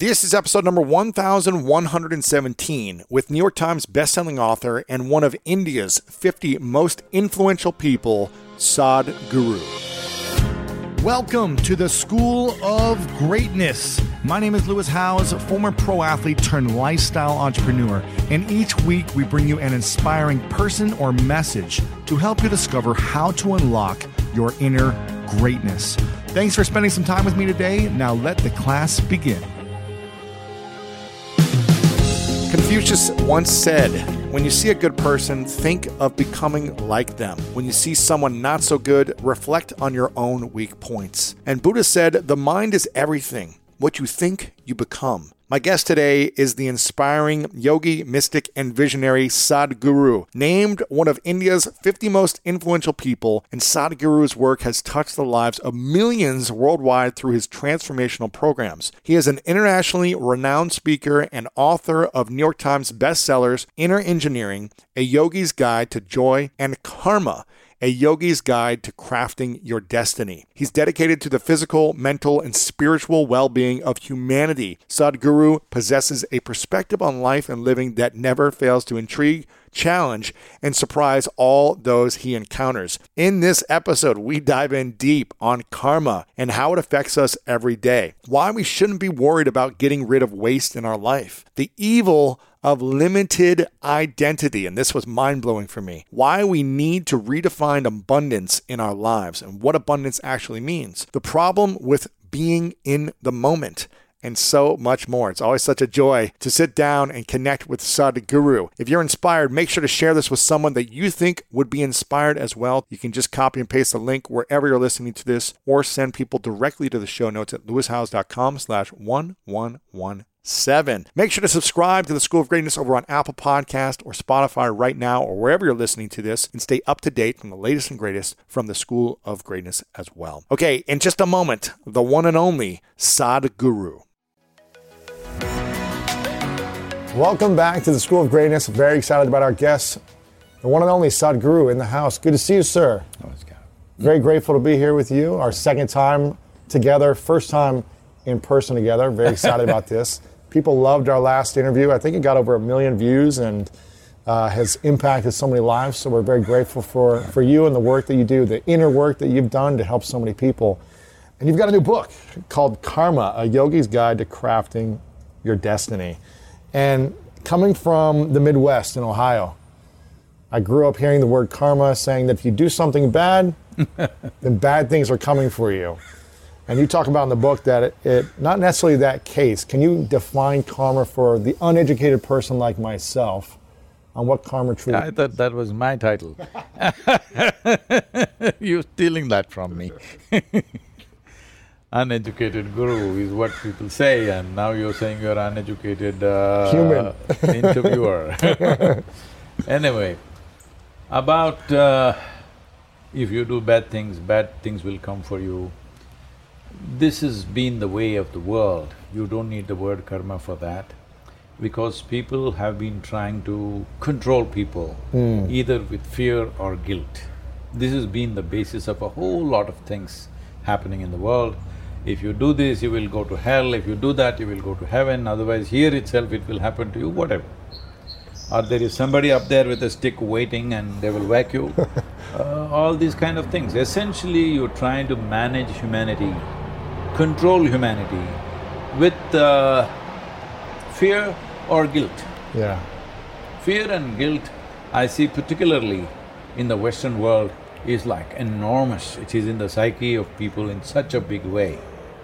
This is episode number 1117 with New York Times bestselling author and one of India's 50 most influential people, Sadhguru. Welcome to the School of Greatness. My name is Lewis Howes, former pro athlete turned lifestyle entrepreneur, and each week we bring you an inspiring person or message to help you discover how to unlock your inner greatness. Thanks for spending some time with me today. Now let the class begin. Confucius once said, when you see a good person, think of becoming like them. When you see someone not so good, reflect on your own weak points. And Buddha said, the mind is everything. What you think, you become. My guest today is the inspiring yogi, mystic, and visionary Sadhguru, named one of India's 50 most influential people, and Sadhguru's work has touched the lives of millions worldwide through his transformational programs. He is an internationally renowned speaker and author of New York Times bestsellers Inner Engineering, A Yogi's Guide to Joy, and Karma, A Yogi's Guide to Crafting Your Destiny. He's dedicated to the physical, mental, and spiritual well-being of humanity. Sadhguru possesses a perspective on life and living that never fails to intrigue, challenge, and surprise all those he encounters. In this episode, we dive in deep on karma and how it affects us every day, why we shouldn't be worried about getting rid of waste in our life, the evil of limited identity, and this was mind-blowing for me, why we need to redefine abundance in our lives and what abundance actually means, the problem with being in the moment, and so much more. It's always such a joy to sit down and connect with Sadhguru. If you're inspired, make sure to share this with someone that you think would be inspired as well. You can just copy and paste the link wherever you're listening to this, or send people directly to the show notes at lewishowes.com/1117. Make sure to subscribe to the School of Greatness over on Apple Podcast or Spotify right now, or wherever you're listening to this, and stay up to date from the latest and greatest from the School of Greatness as well. Okay, in just a moment, the one and only Sadhguru. Welcome back to the School of Greatness. Very excited about our guests, the one and only Sadhguru in the house. Good to see you, sir. Very grateful to be here with you. Our second time together, first time in person together. Very excited about this. People loved our last interview. I think it got over 1 million views and has impacted so many lives. So we're very grateful for you and the work that you do, the inner work that you've done to help so many people. And you've got a new book called Karma, A Yogi's Guide to Crafting Your Destiny. And coming from the Midwest in Ohio, I grew up hearing the word karma, saying that if you do something bad, then bad things are coming for you. And you talk about in the book that it not necessarily that case. Can you define karma for the uneducated person like myself on what karma truly is? I thought that was my title. You're stealing that from me. Uneducated guru is what people say, and now you're saying you're uneducated human interviewer. Anyway, about if you do bad things will come for you. This has been the way of the world. You don't need the word karma for that, because people have been trying to control people, either with fear or guilt. This has been the basis of a whole lot of things happening in the world. If you do this, you will go to hell, if you do that, you will go to heaven, otherwise here itself it will happen to you, whatever. Or there is somebody up there with a stick waiting and they will whack you. All these kind of things. Essentially, you're trying to manage humanity, control humanity with fear or guilt. Yeah. Fear and guilt, I see particularly in the Western world, is like enormous. It is in the psyche of people in such a big way.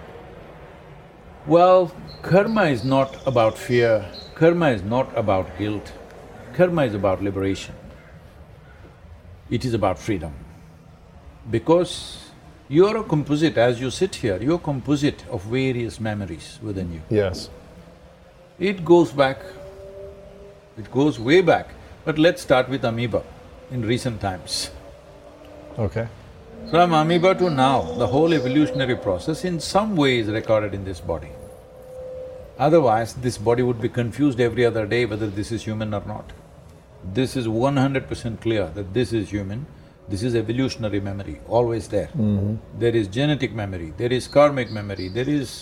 Well, karma is not about fear, karma is not about guilt, karma is about liberation. It is about freedom. Because you're a composite, as you sit here, you're a composite of various memories within you. Yes. It goes back, it goes way back, but let's start with amoeba in recent times. Okay. From amoeba to now, the whole evolutionary process in some way is recorded in this body. Otherwise, this body would be confused every other day whether this is human or not. This is 100% clear that this is human, this is evolutionary memory, always there. There is genetic memory, there is karmic memory, there is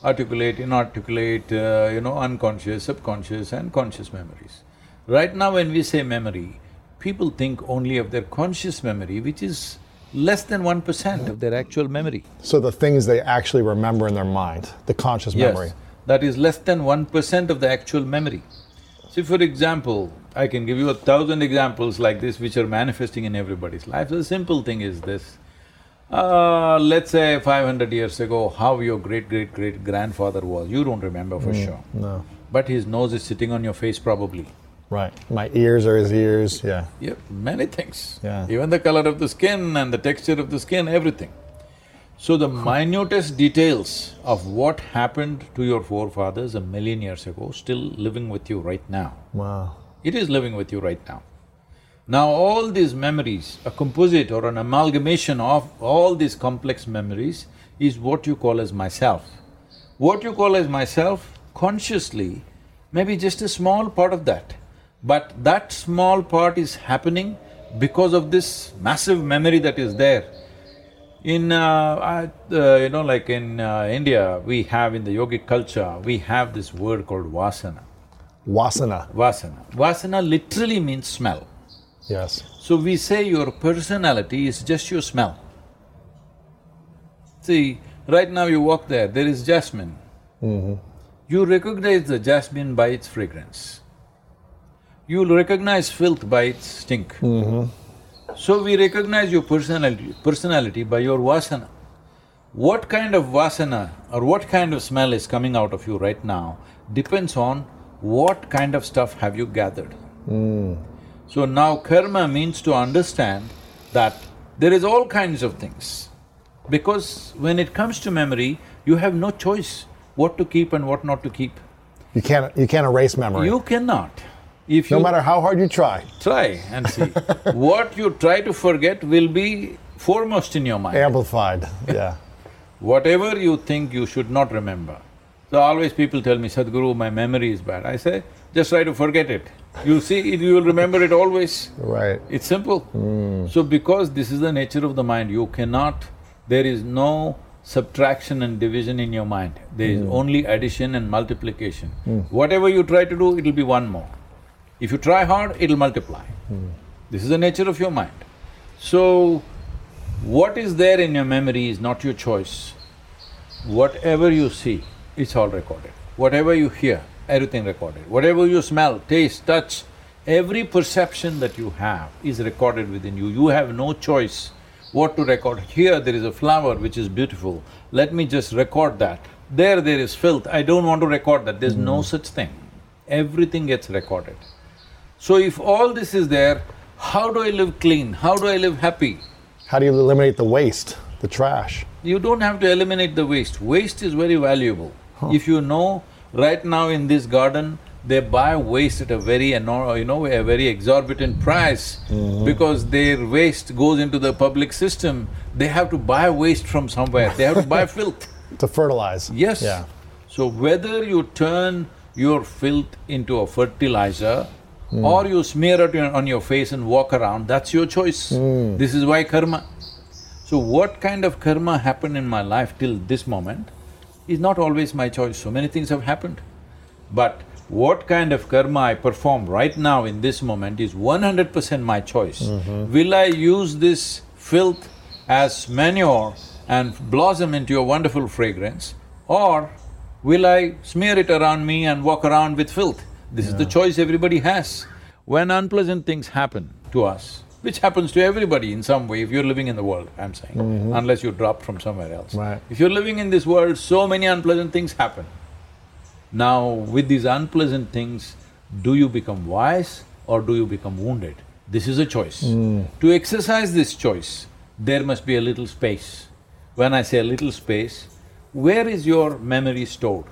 articulate, inarticulate, unconscious, subconscious and conscious memories. Right now when we say memory, people think only of their conscious memory, which is less than 1% of their actual memory. So the things they actually remember in their mind, the conscious memory. Yes, that is less than 1% of the actual memory. See, for example, I can give you 1,000 examples like this which are manifesting in everybody's life. The simple thing is this. Let's say 500 years ago, how your great-great-great-grandfather was, you don't remember for sure. No. But his nose is sitting on your face probably. Right. My ears are his ears, yeah. Yeah, many things. Yeah. Even the color of the skin and the texture of the skin, everything. So the minutest details of what happened to your forefathers 1,000,000 years ago still living with you right now. Wow. It is living with you right now. Now all these memories, a composite or an amalgamation of all these complex memories is what you call as myself. What you call as myself, consciously, may be just a small part of that. But that small part is happening because of this massive memory that is there. In like in India, we have in the yogic culture, we have this word called vasana. Wasana. Vasana. Vasana literally means smell. Yes. So we say your personality is just your smell. See, right now you walk there is jasmine. You recognize the jasmine by its fragrance. You'll recognize filth by its stink. So we recognize your personality by your vasana. What kind of vasana or what kind of smell is coming out of you right now depends on what kind of stuff have you gathered. So now karma means to understand that there is all kinds of things. Because when it comes to memory, you have no choice what to keep and what not to keep. You can't erase memory. You cannot. If no you matter how hard you try. try and see, what you try to forget will be foremost in your mind. Amplified, yeah. Whatever you think you should not remember. So always people tell me, Sadhguru, my memory is bad. I say, just try to forget it. You'll see it, you will remember it always. Right. It's simple. So because this is the nature of the mind, you cannot… there is no subtraction and division in your mind. There is only addition and multiplication. Whatever you try to do, it'll be one more. If you try hard, it'll multiply. This is the nature of your mind. So, what is there in your memory is not your choice. Whatever you see, it's all recorded. Whatever you hear, everything recorded. Whatever you smell, taste, touch, every perception that you have is recorded within you. You have no choice what to record. Here there is a flower which is beautiful, let me just record that. There is filth, I don't want to record that, there's no such thing. Everything gets recorded. So if all this is there, how do I live clean? How do I live happy? How do you eliminate the waste, the trash? You don't have to eliminate the waste. Waste is very valuable. If you know, right now in this garden, they buy waste at a very, a very exorbitant price because their waste goes into the public system. They have to buy waste from somewhere, they have to buy filth. To fertilize. Yes. Yeah. So whether you turn your filth into a fertilizer or you smear it on your face and walk around, that's your choice. This is why karma. So what kind of karma happened in my life till this moment is not always my choice. So many things have happened. But what kind of karma I perform right now in this moment is 100% my choice. Will I use this filth as manure and blossom into a wonderful fragrance, or will I smear it around me and walk around with filth? This is the choice everybody has. When unpleasant things happen to us, which happens to everybody in some way, if you're living in the world, I'm saying, unless you dropped from somewhere else. Right. If you're living in this world, so many unpleasant things happen. Now, with these unpleasant things, do you become wise or do you become wounded? This is a choice. To exercise this choice, there must be a little space. When I say a little space, where is your memory stored?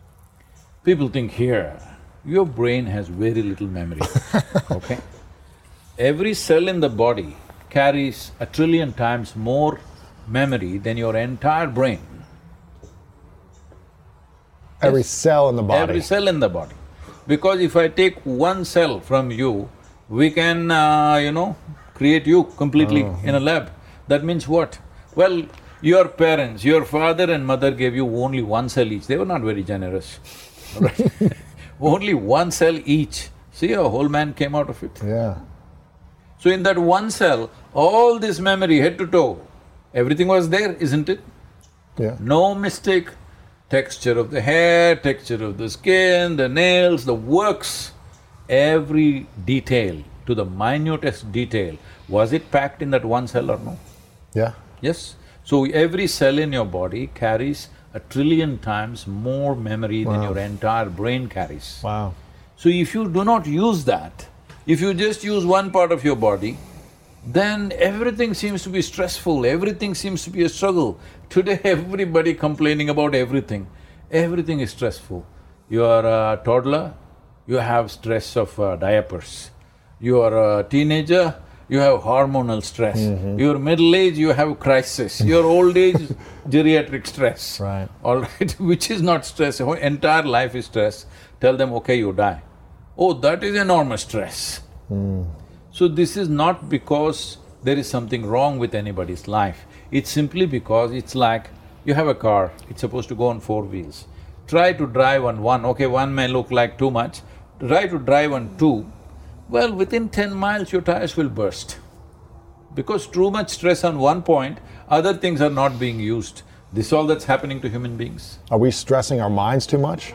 People think here, your brain has very little memory, okay? Every cell in the body carries 1 trillion times more memory than your entire brain. Every cell in the body. Every cell in the body. Because if I take one cell from you, we can, create you completely in a lab. That means what? Well, Your parents, your father and mother gave you only one cell each, they were not very generous, right? Only one cell each. See, a whole man came out of it. Yeah. So in that one cell, all this memory, head to toe, everything was there, isn't it? Yeah. No mistake. Texture of the hair, texture of the skin, the nails, the works, every detail, to the minutest detail, was it packed in that one cell or no? Yeah. Yes? So every cell in your body carries 1 trillion times more memory than your entire brain carries. Wow. So if you do not use that, if you just use one part of your body, then everything seems to be stressful, everything seems to be a struggle. Today everybody complaining about everything. Everything is stressful. You are a toddler, you have stress of diapers. You are a teenager, you have hormonal stress. Your middle age, you have crisis. Your old age, geriatric stress. Right. All right, which is not stress, your entire life is stress. Tell them, okay, you die. Oh, that is enormous stress. So this is not because there is something wrong with anybody's life. It's simply because it's like, you have a car, it's supposed to go on 4 wheels. Try to drive on one, okay, one may look like too much. Try to drive on two, well, within 10 miles your tires will burst. Because too much stress on one point, other things are not being used. This is all that's happening to human beings. Are we stressing our minds too much?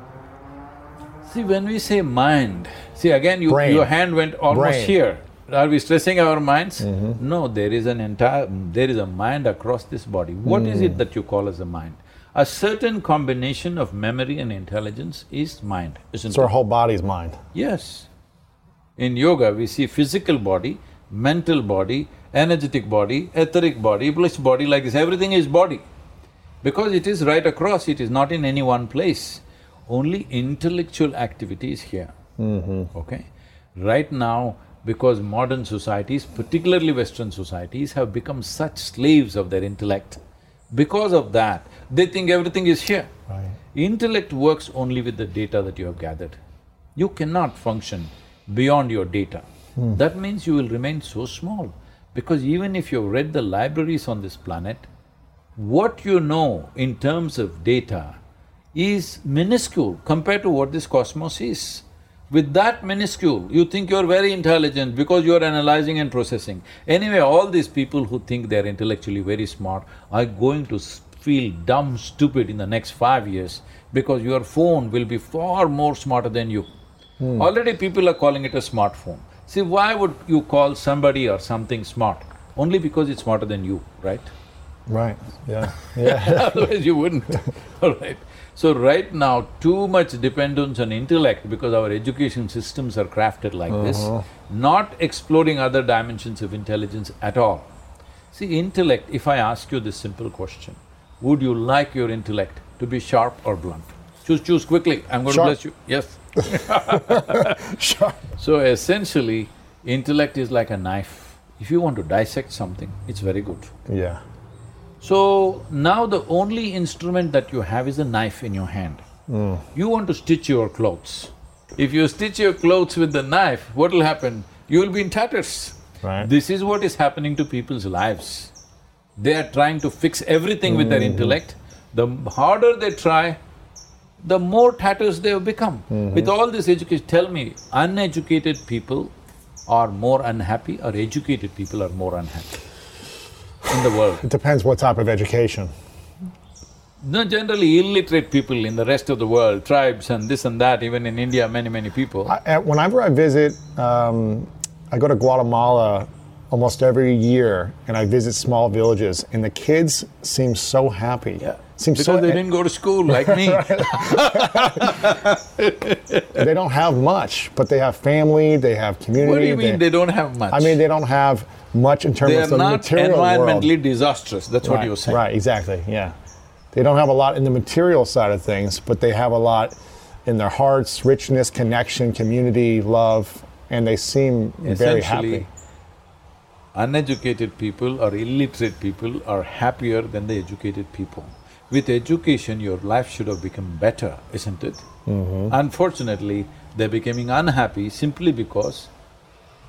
See, when we say mind, see again Brain. your hand went almost Brain. here. Are we stressing our minds? No, there is a mind across this body. What is it that you call as a mind? A certain combination of memory and intelligence is mind, isn't So our it? whole body's mind. Yes. In yoga, we see physical body, mental body, energetic body, etheric body, bliss body, like this, everything is body. Because it is right across, it is not in any one place. Only intellectual activity is here, okay? Right now, because modern societies, particularly Western societies, have become such slaves of their intellect, because of that, they think everything is here. Right. Intellect works only with the data that you have gathered. You cannot function beyond your data. That means you will remain so small, because even if you've read the libraries on this planet, what you know in terms of data is minuscule compared to what this cosmos is. With that minuscule, you think you're very intelligent because you're analyzing and processing. Anyway, all these people who think they're intellectually very smart are going to feel dumb, stupid in the next 5 years because your phone will be far more smarter than you. Already people are calling it a smartphone. See, why would you call somebody or something smart? Only because it's smarter than you, right? Right, yeah, yeah. Otherwise you wouldn't, all right? So right now, too much dependence on intellect because our education systems are crafted like this, not exploring other dimensions of intelligence at all. See, intellect, if I ask you this simple question, would you like your intellect to be sharp or blunt? Choose quickly, I'm going to Sharp. bless you. Yes. Sure. So essentially, intellect is like a knife. If you want to dissect something, it's very good. Yeah. So now the only instrument that you have is a knife in your hand. You want to stitch your clothes. If you stitch your clothes with the knife, what will happen? You will be in tatters. Right. This is what is happening to people's lives. They are trying to fix everything with their intellect. The harder they try, the more tatters they have become. With all this education, tell me, uneducated people are more unhappy or educated people are more unhappy in the world? It depends what type of education. No, generally illiterate people in the rest of the world, tribes and this and that, even in India, many people. Whenever I visit, I go to Guatemala almost every year, and I visit small villages, and the kids seem so happy. Yeah, Seem because so, they didn't go to school like me. They don't have much, but they have family, they have community. What do you mean they don't have much? I mean, they don't have much in terms They of are the not material world. environmentally disastrous, that's what Right, you're saying. Right, exactly, yeah. They don't have a lot in the material side of things, but they have a lot in their hearts, richness, connection, community, love, and they seem very Essentially, happy. uneducated people or illiterate people are happier than the educated people. With education, your life should have become better, isn't it? Unfortunately, they're becoming unhappy simply because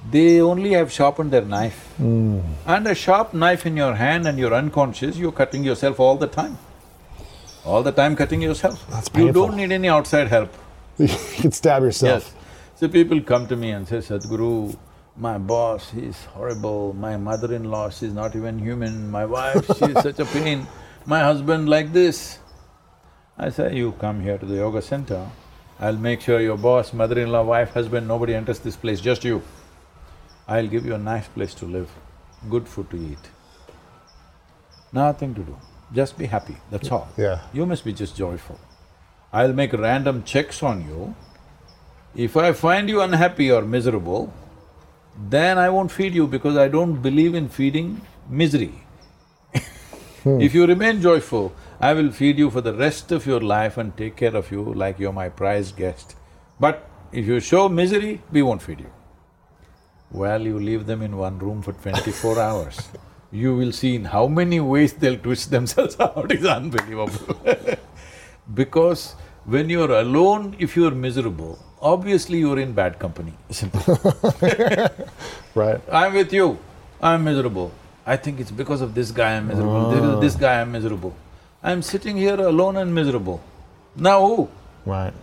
They only have sharpened their knife. And a sharp knife in your hand and you're unconscious, you're cutting yourself all the time. All the time cutting yourself. That's You painful. don't need any outside help. You can stab yourself. Yes. So people come to me and say, Sadhguru, my boss, he's horrible, my mother-in-law, she's not even human, my wife, she's such a pain, my husband like this. I say, you come here to the yoga center, I'll make sure your boss, mother-in-law, wife, husband, nobody enters this place, just you. I'll give you a nice place to live, good food to eat. Nothing to do, just be happy, that's all. Yeah. You must be just joyful. I'll make random checks on you. If I find you unhappy or miserable, then I won't feed you because I don't believe in feeding misery. If you remain joyful, I will feed you for the rest of your life and take care of you like you're my prized guest. But if you show misery, we won't feed you. Well, you leave them in one room for 24 hours. You will see in how many ways they'll twist themselves out, it's unbelievable. Because when you're alone, if you're miserable, obviously you're in bad company, simple. Right. I'm with you, I'm miserable. I think it's because of this guy I'm miserable, because of this guy I'm miserable. I'm sitting here alone and miserable. Now who? Right.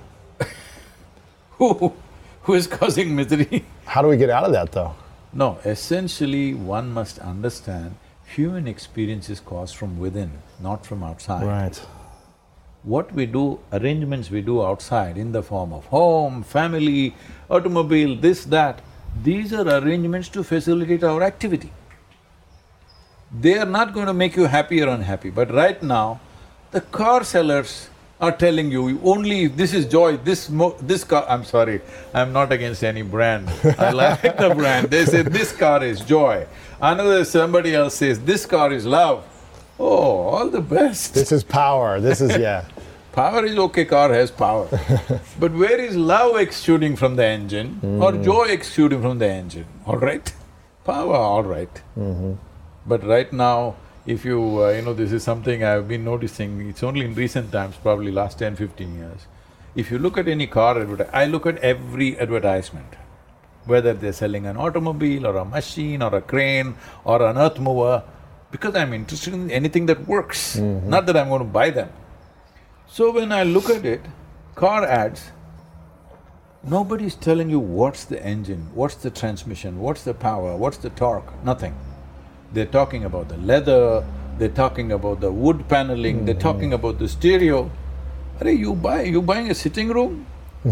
Who is causing misery? How do we get out of that though? No, essentially one must understand human experience is caused from within, not from outside. Right. What we do, arrangements we do outside in the form of home, family, automobile, this, that, these are arrangements to facilitate our activity. They are not going to make you happy or unhappy, but right now, the car sellers are telling you, only if this is joy, this car… I'm sorry, I'm not against any brand, I like the brand. They say this car is joy, somebody else says this car is love. Oh, all the best. This is power, this is… yeah. Power is okay, car has power. But where is love exuding from the engine or joy exuding from the engine, all right? Power, all right. But right now, if you… this is something I've been noticing, it's only in recent times, probably last 10-15 years. If you look at any car I look at every advertisement, whether they're selling an automobile or a machine or a crane or an earth mover, because I'm interested in anything that works, not that I'm going to buy them. So when I look at it, car ads, nobody's telling you what's the engine, what's the transmission, what's the power, what's the torque, nothing. They're talking about the leather, they're talking about the wood paneling, they're talking about the stereo. Arey, you buying a sitting room?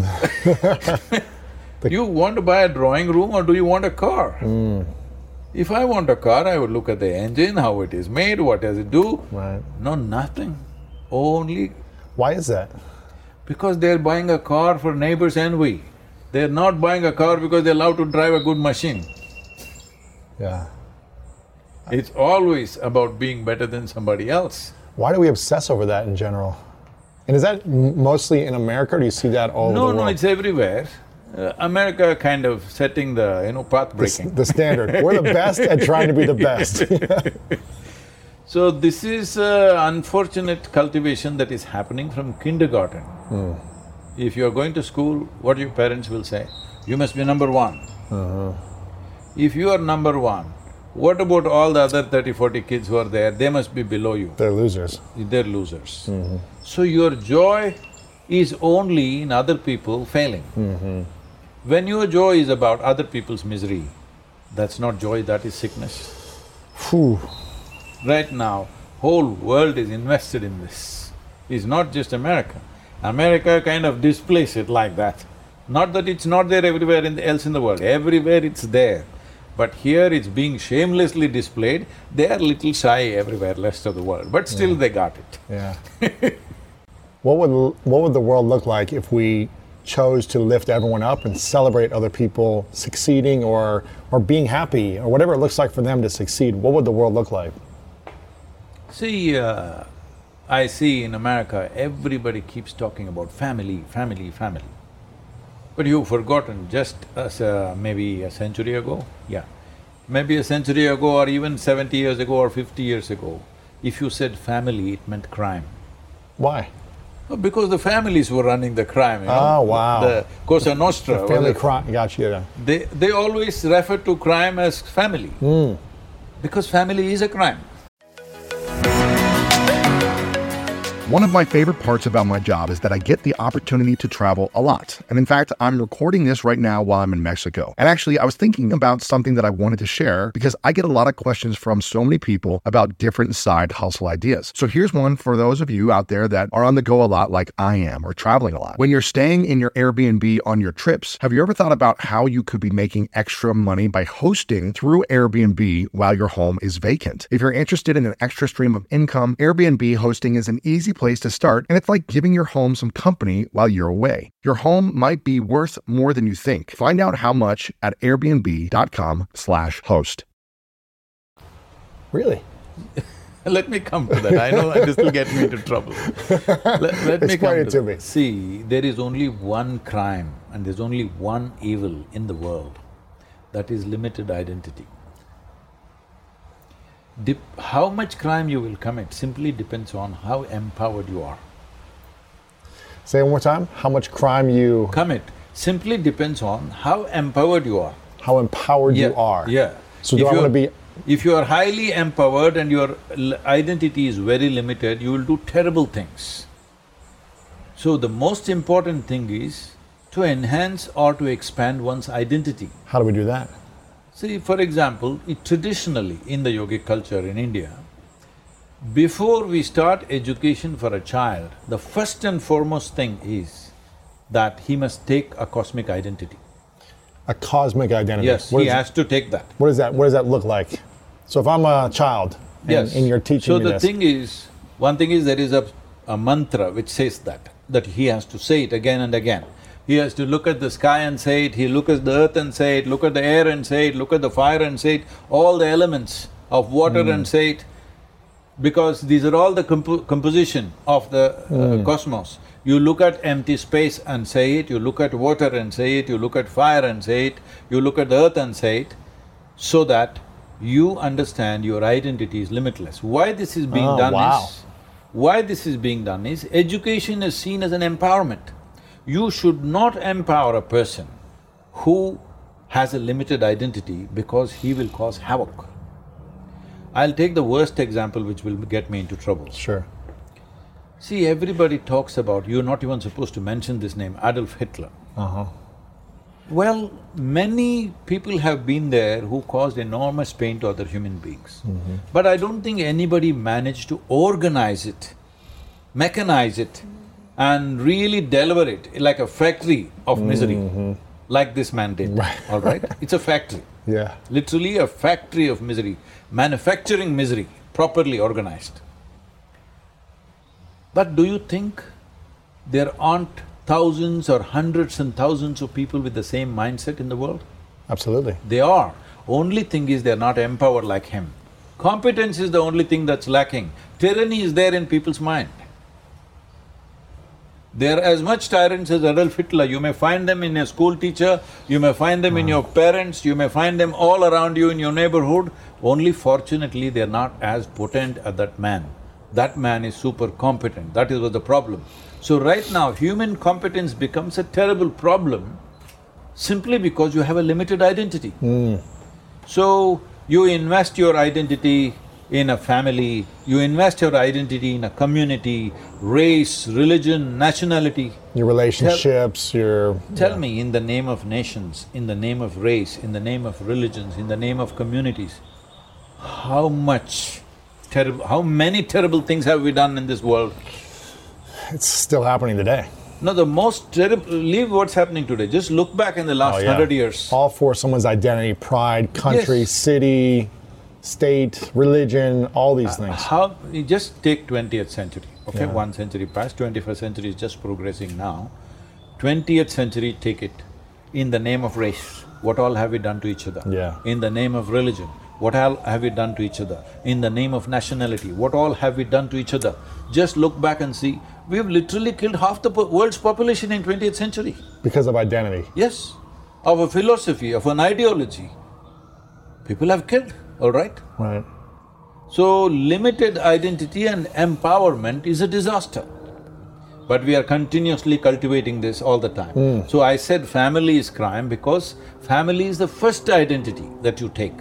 You want to buy a drawing room or do you want a car? If I want a car, I would look at the engine, how it is made, what does it do? Right. No, nothing. Only… Why is that? Because they're buying a car for neighbors' envy. They're not buying a car because they love to drive a good machine. Yeah. It's always about being better than somebody else. Why do we obsess over that in general? And is that mostly in America, or do you see that all over the world? No, it's everywhere. America kind of setting the, path breaking. The standard. We're the best at trying to be the best. So this is unfortunate cultivation that is happening from kindergarten. If you're going to school, what your parents will say? You must be number one. If you are number one, what about all the other 30-40 kids who are there? They must be below you. They're losers. They're losers. So your joy is only in other people failing. When your joy is about other people's misery, that's not joy, that is sickness. Phew. Right now, whole world is invested in this. It's not just America. America kind of displays it like that. Not that it's not there everywhere else in the world, everywhere it's there. But here it's being shamelessly displayed, they are little shy everywhere rest of the world, but still they got it. Yeah. What would the world look like if we chose to lift everyone up and celebrate other people succeeding or being happy or whatever it looks like for them to succeed? What would the world look like? See, I see in America, everybody keeps talking about family, family, family. But you've forgotten just maybe a century ago, maybe a century ago or even 70 years ago or 50 years ago, if you said family, it meant crime. Why? Because the families were running the crime, Oh, wow. The Cosa Nostra. Family crime, got you. They always refer to crime as family. Because family is a crime. One of my favorite parts about my job is that I get the opportunity to travel a lot. And in fact, I'm recording this right now while I'm in Mexico. And actually, I was thinking about something that I wanted to share because I get a lot of questions from so many people about different side hustle ideas. So here's one for those of you out there that are on the go a lot like I am or traveling a lot. When you're staying in your Airbnb on your trips, have you ever thought about how you could be making extra money by hosting through Airbnb while your home is vacant? If you're interested in an extra stream of income, Airbnb hosting is an easy place to start, and it's like giving your home some company while you're away. Your home might be worth more than you think. Find out how much at airbnb.com/host. Really? Let me come to that. I know this will get me into trouble. Let me come Explain it to me. See, there is only one crime and there's only one evil in the world. That is limited identity. How much crime you will commit simply depends on how empowered you are. Say it one more time. How much crime you… Commit simply depends on how empowered you are. How empowered you are. Yeah. So do I want to be… If you are highly empowered and your identity is very limited, you will do terrible things. So the most important thing is to enhance or to expand one's identity. How do we do that? See, for example, traditionally in the yogic culture in India, before we start education for a child, the first and foremost thing is that he must take a cosmic identity. A cosmic identity. Yes, he has to take that. What does that look like? So if I'm a child and you're teaching me this… So the thing is, one thing is there is a mantra which says that he has to say it again and again. He has to look at the sky and say it, he look at the earth and say it, look at the air and say it, look at the fire and say it, all the elements of water and say it, because these are all the composition of the cosmos. You look at empty space and say it, you look at water and say it, you look at fire and say it, you look at the earth and say it, so that you understand your identity is limitless. Why this is being done is, education is seen as an empowerment. You should not empower a person who has a limited identity because he will cause havoc. I'll take the worst example which will get me into trouble. Sure. See, everybody talks about, you're not even supposed to mention this name, Adolf Hitler. Well, many people have been there who caused enormous pain to other human beings. But I don't think anybody managed to organize it, mechanize it, and really deliver it like a factory of misery, like this man did, all right? It's a factory. Yeah. Literally a factory of misery, manufacturing misery, properly organized. But do you think there aren't thousands or hundreds and thousands of people with the same mindset in the world? Absolutely. They are. Only thing is they're not empowered like him. Competence is the only thing that's lacking. Tyranny is there in people's mind. They're as much tyrants as Adolf Hitler. You may find them in a school teacher, you may find them in your parents, you may find them all around you in your neighborhood. Only fortunately, they're not as potent as that man. That man is super competent, that is what the problem. So right now, human competence becomes a terrible problem simply because you have a limited identity. So, you invest your identity in a family, you invest your identity in a community, race, religion, nationality. Your relationships, Tell me, in the name of nations, in the name of race, in the name of religions, in the name of communities, how many terrible things have we done in this world? It's still happening today. No, the most terrible… leave what's happening today, just look back in the last 100 years. All for someone's identity, pride, country, city, state, religion, all these things. You just take 20th century, okay? 1 century passed, 21st century is just progressing now. 20th century, take it. In the name of race, what all have we done to each other? In the name of religion, what all have we done to each other? In the name of nationality, what all have we done to each other? Just look back and see, we've literally killed half the world's population in 20th century. Because of identity. Yes, of a philosophy, of an ideology. People have killed, all right? Right. So, limited identity and empowerment is a disaster. but we are continuously cultivating this all the time. So I said family is crime because family is the first identity that you take.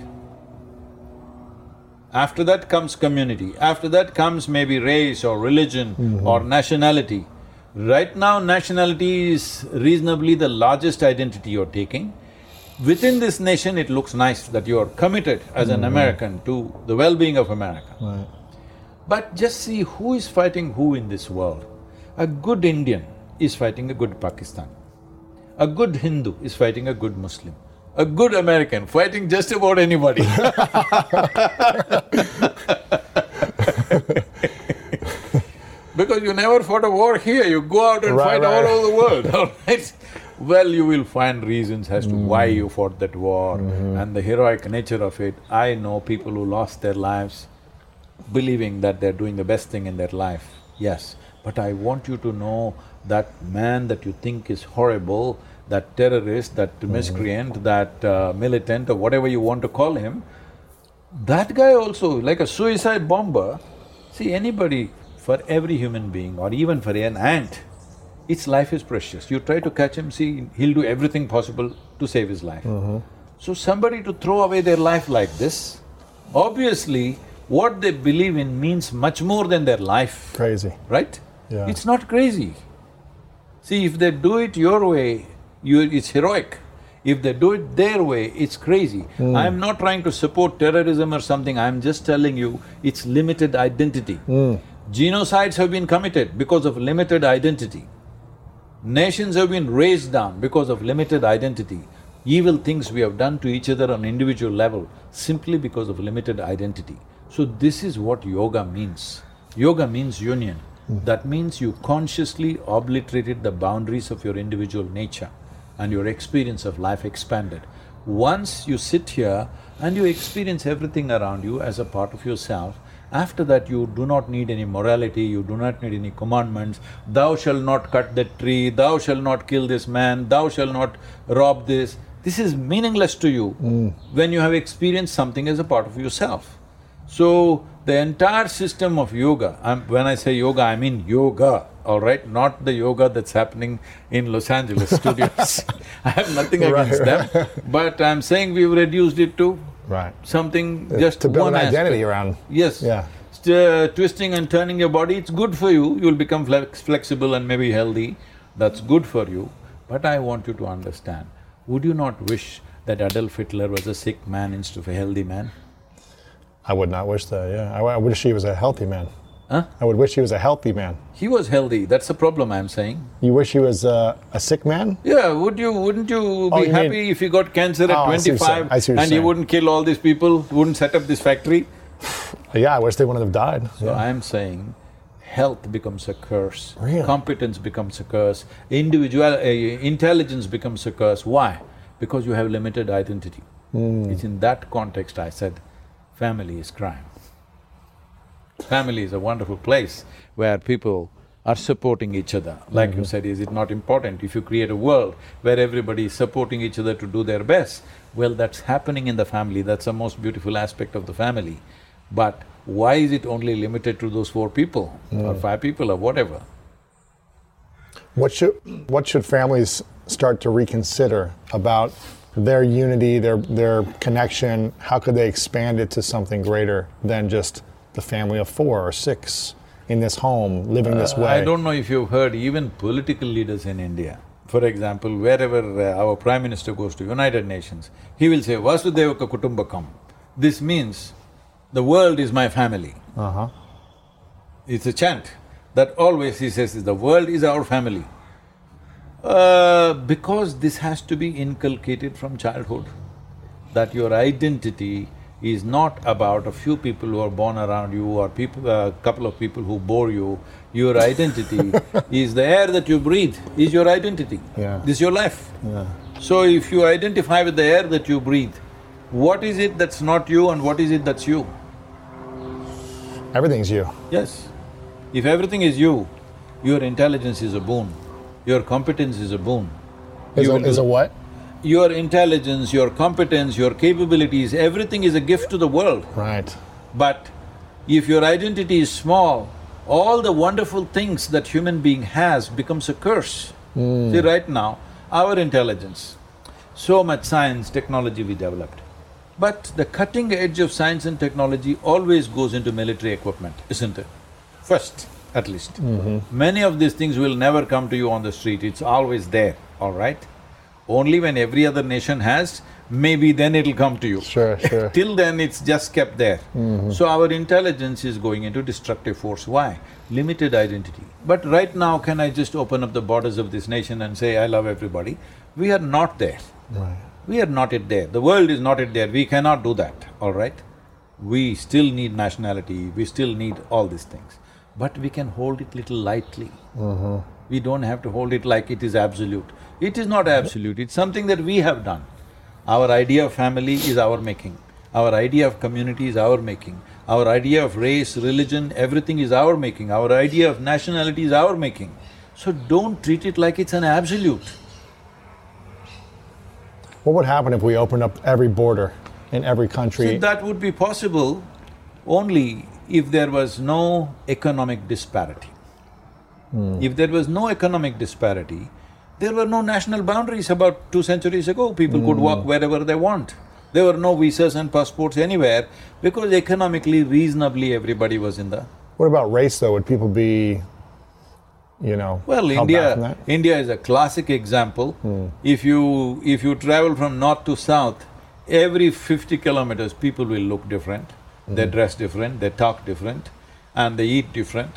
After that comes community, after that comes maybe race or religion or nationality. Right now, nationality is reasonably the largest identity you're taking. Within this nation, it looks nice that you're committed as an American to the well-being of America. Right. But just see who is fighting who in this world. A good Indian is fighting a good Pakistan. A good Hindu is fighting a good Muslim. A good American fighting just about anybody. Because you never fought a war here, you go out and fight all over the world, all right? Well, you will find reasons as to why you fought that war and the heroic nature of it. I know people who lost their lives believing that they're doing the best thing in their life, yes. But I want you to know that man that you think is horrible, that terrorist, that miscreant, that militant or whatever you want to call him, that guy also, like a suicide bomber, see anybody, for every human being or even for an ant, its life is precious. You try to catch him, see, he'll do everything possible to save his life. So somebody to throw away their life like this, obviously what they believe in means much more than their life. Crazy. Right? Yeah. It's not crazy. See, if they do it your way, it's heroic. If they do it their way, it's crazy. I'm not trying to support terrorism or something, I'm just telling you, it's limited identity. Genocides have been committed because of limited identity. Nations have been raised down because of limited identity. Evil things we have done to each other on individual level simply because of limited identity. So this is what yoga means. Yoga means union. That means you consciously obliterated the boundaries of your individual nature and your experience of life expanded. Once you sit here and you experience everything around you as a part of yourself, after that you do not need any morality, you do not need any commandments, thou shalt not cut that tree, thou shalt not kill this man, thou shalt not rob this. This is meaningless to you when you have experienced something as a part of yourself. So, the entire system of yoga, when I say yoga, I mean yoga, all right? Not the yoga that's happening in Los Angeles studios. I have nothing against them, but I'm saying we've reduced it to something just to build one an identity aspect. around. Yes. Yeah. Twisting and turning your body, it's good for you, you'll become flexible and maybe healthy, that's good for you. But I want you to understand, would you not wish that Adolf Hitler was a sick man instead of a healthy man? I would not wish that, yeah. I wish he was a healthy man. Huh? I would wish he was a healthy man. He was healthy, that's the problem I'm saying. You wish he was a sick man? Yeah, wouldn't you be happy if he got cancer at 25 and he wouldn't kill all these people, wouldn't set up this factory? Yeah, I wish they wouldn't have died. So I'm saying, health becomes a curse, Really? competence becomes a curse, intelligence becomes a curse. Why? Because you have limited identity. It's in that context I said, family is crime. Family is a wonderful place where people are supporting each other. Like you said, is it not important? If you create a world where everybody is supporting each other to do their best, well, that's happening in the family, that's the most beautiful aspect of the family. But why is it only limited to those 4 people or 5 people or whatever? What should families start to reconsider about their unity, their connection? How could they expand it to something greater than just the family of 4 or 6 in this home, living this way? I don't know if you've heard, even political leaders in India, for example, wherever our Prime Minister goes to United Nations, he will say, Vasudevaka Kutumbakam. This means, the world is my family. It's a chant that always he says, the world is our family. Because this has to be inculcated from childhood, that your identity is not about a few people who are born around you or a couple of people who bore you. Your identity is the air that you breathe, is your identity. This is your life. So if you identify with the air that you breathe, what is it that's not you and what is it that's you? Everything's you. Yes. If everything is you, your intelligence is a boon, your competence is a boon. Is a what? Your intelligence, your competence, your capabilities, everything is a gift to the world. Right. But if your identity is small, all the wonderful things that human being has becomes a curse. See, right now, our intelligence, so much science, technology we developed. But the cutting edge of science and technology always goes into military equipment, isn't it? First, at least. Many of these things will never come to you on the street, it's always there, all right? Only when every other nation has, maybe then it'll come to you. Sure, sure. Till then, it's just kept there. So our intelligence is going into destructive force. Why? Limited identity. But right now, can I just open up the borders of this nation and say, I love everybody? We are not there. Right. We are not yet there. The world is not yet there. We cannot do that, all right? We still need nationality, we still need all these things. But we can hold it little lightly. We don't have to hold it like it is absolute. It is not absolute, it's something that we have done. Our idea of family is our making. Our idea of community is our making. Our idea of race, religion, everything is our making. Our idea of nationality is our making. So don't treat it like it's an absolute. What would happen if we opened up every border in every country? So that would be possible only if there was no economic disparity. If there was no economic disparity, there were no national boundaries about 2 centuries ago. People could walk wherever they want. There were no visas and passports anywhere because economically, reasonably everybody was in the… What about race, though? Would people be, Well, held back from that? India is a classic example. If you travel from north to south, every 50 kilometers people will look different, they dress different, they talk different, and they eat different.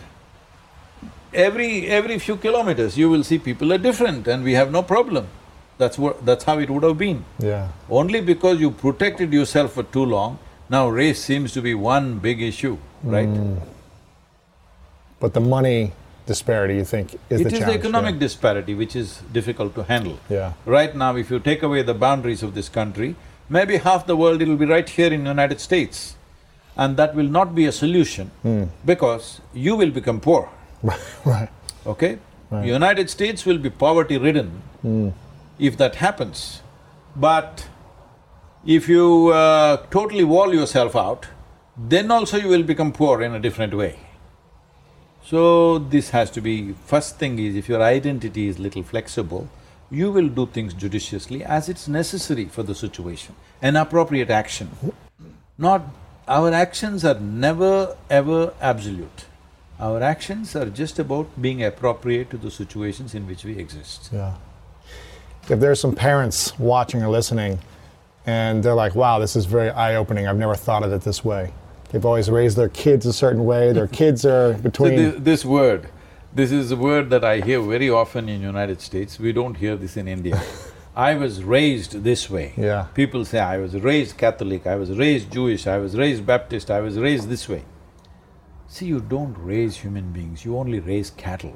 Every few kilometers you will see people are different and we have no problem. That's how it would have been. Yeah. Only because you protected yourself for too long, now race seems to be one big issue, right? But the money disparity, you think, is the It challenge? is the economic disparity which is difficult to handle. Yeah. Right now, if you take away the boundaries of this country, maybe half the world it'll be right here in United States. And that will not be a solution because you will become poor. Right. Okay? United States will be poverty-ridden if that happens. But if you totally wall yourself out, then also you will become poor in a different way. So this has to be… First thing is, if your identity is little flexible, you will do things judiciously as it's necessary for the situation, an appropriate action. Not… Our actions are never ever absolute. Our actions are just about being appropriate to the situations in which we exist. Yeah. If there's some parents watching or listening and they're like, wow, this is very eye-opening, I've never thought of it this way. They've always raised their kids a certain way, their kids are between… So this is a word that I hear very often in United States, we don't hear this in India. I was raised this way. Yeah. People say, I was raised Catholic, I was raised Jewish, I was raised Baptist, I was raised this way. See, you don't raise human beings, you only raise cattle.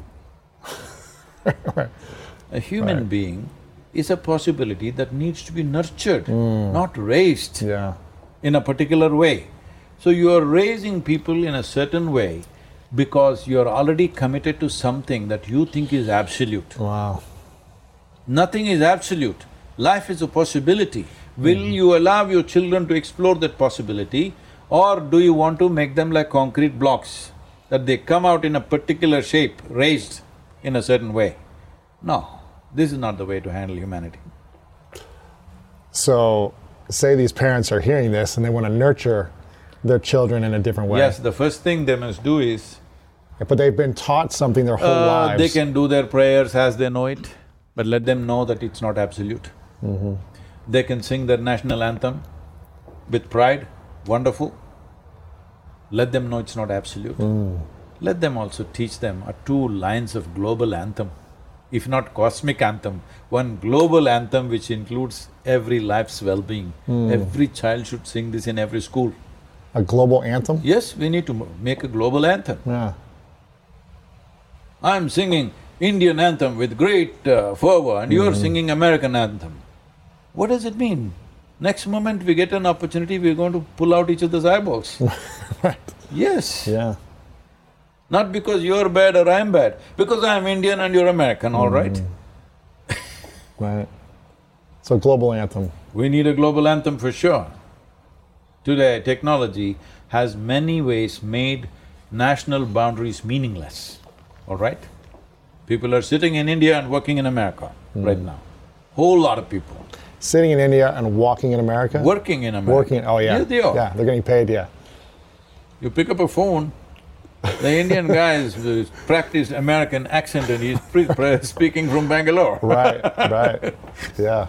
A human being is a possibility that needs to be nurtured, not raised in a particular way. So you are raising people in a certain way because you are already committed to something that you think is absolute. Wow. Nothing is absolute. Life is a possibility. Will you allow your children to explore that possibility, or do you want to make them like concrete blocks, that they come out in a particular shape, raised in a certain way? No, this is not the way to handle humanity. So, say these parents are hearing this and they want to nurture their children in a different way. Yes, the first thing they must do is… But they've been taught something their whole lives. They can do their prayers as they know it, but let them know that it's not absolute. They can sing their national anthem with pride, wonderful. Let them know it's not absolute. Let them also teach them 2 lines of global anthem, if not cosmic anthem, one global anthem which includes every life's well-being. Every child should sing this in every school. A global anthem? Yes, we need to make a global anthem. Yeah. I'm singing Indian anthem with great fervor and you're singing American anthem. What does it mean? Next moment we get an opportunity, we're going to pull out each other's eyeballs. Right. Yes. Yeah. Not because you're bad or I'm bad, because I'm Indian and you're American, all right? Right. So global anthem. We need a global anthem for sure. Today, technology has many ways made national boundaries meaningless, all right? People are sitting in India and working in America right now. Whole lot of people. Sitting in India and walking in America? Working in America. Working, oh yeah. Yeah, they are. Yeah, they're getting paid, yeah. You pick up a phone, the Indian guy is practiced American accent and he's speaking from Bangalore. Right, right, yeah.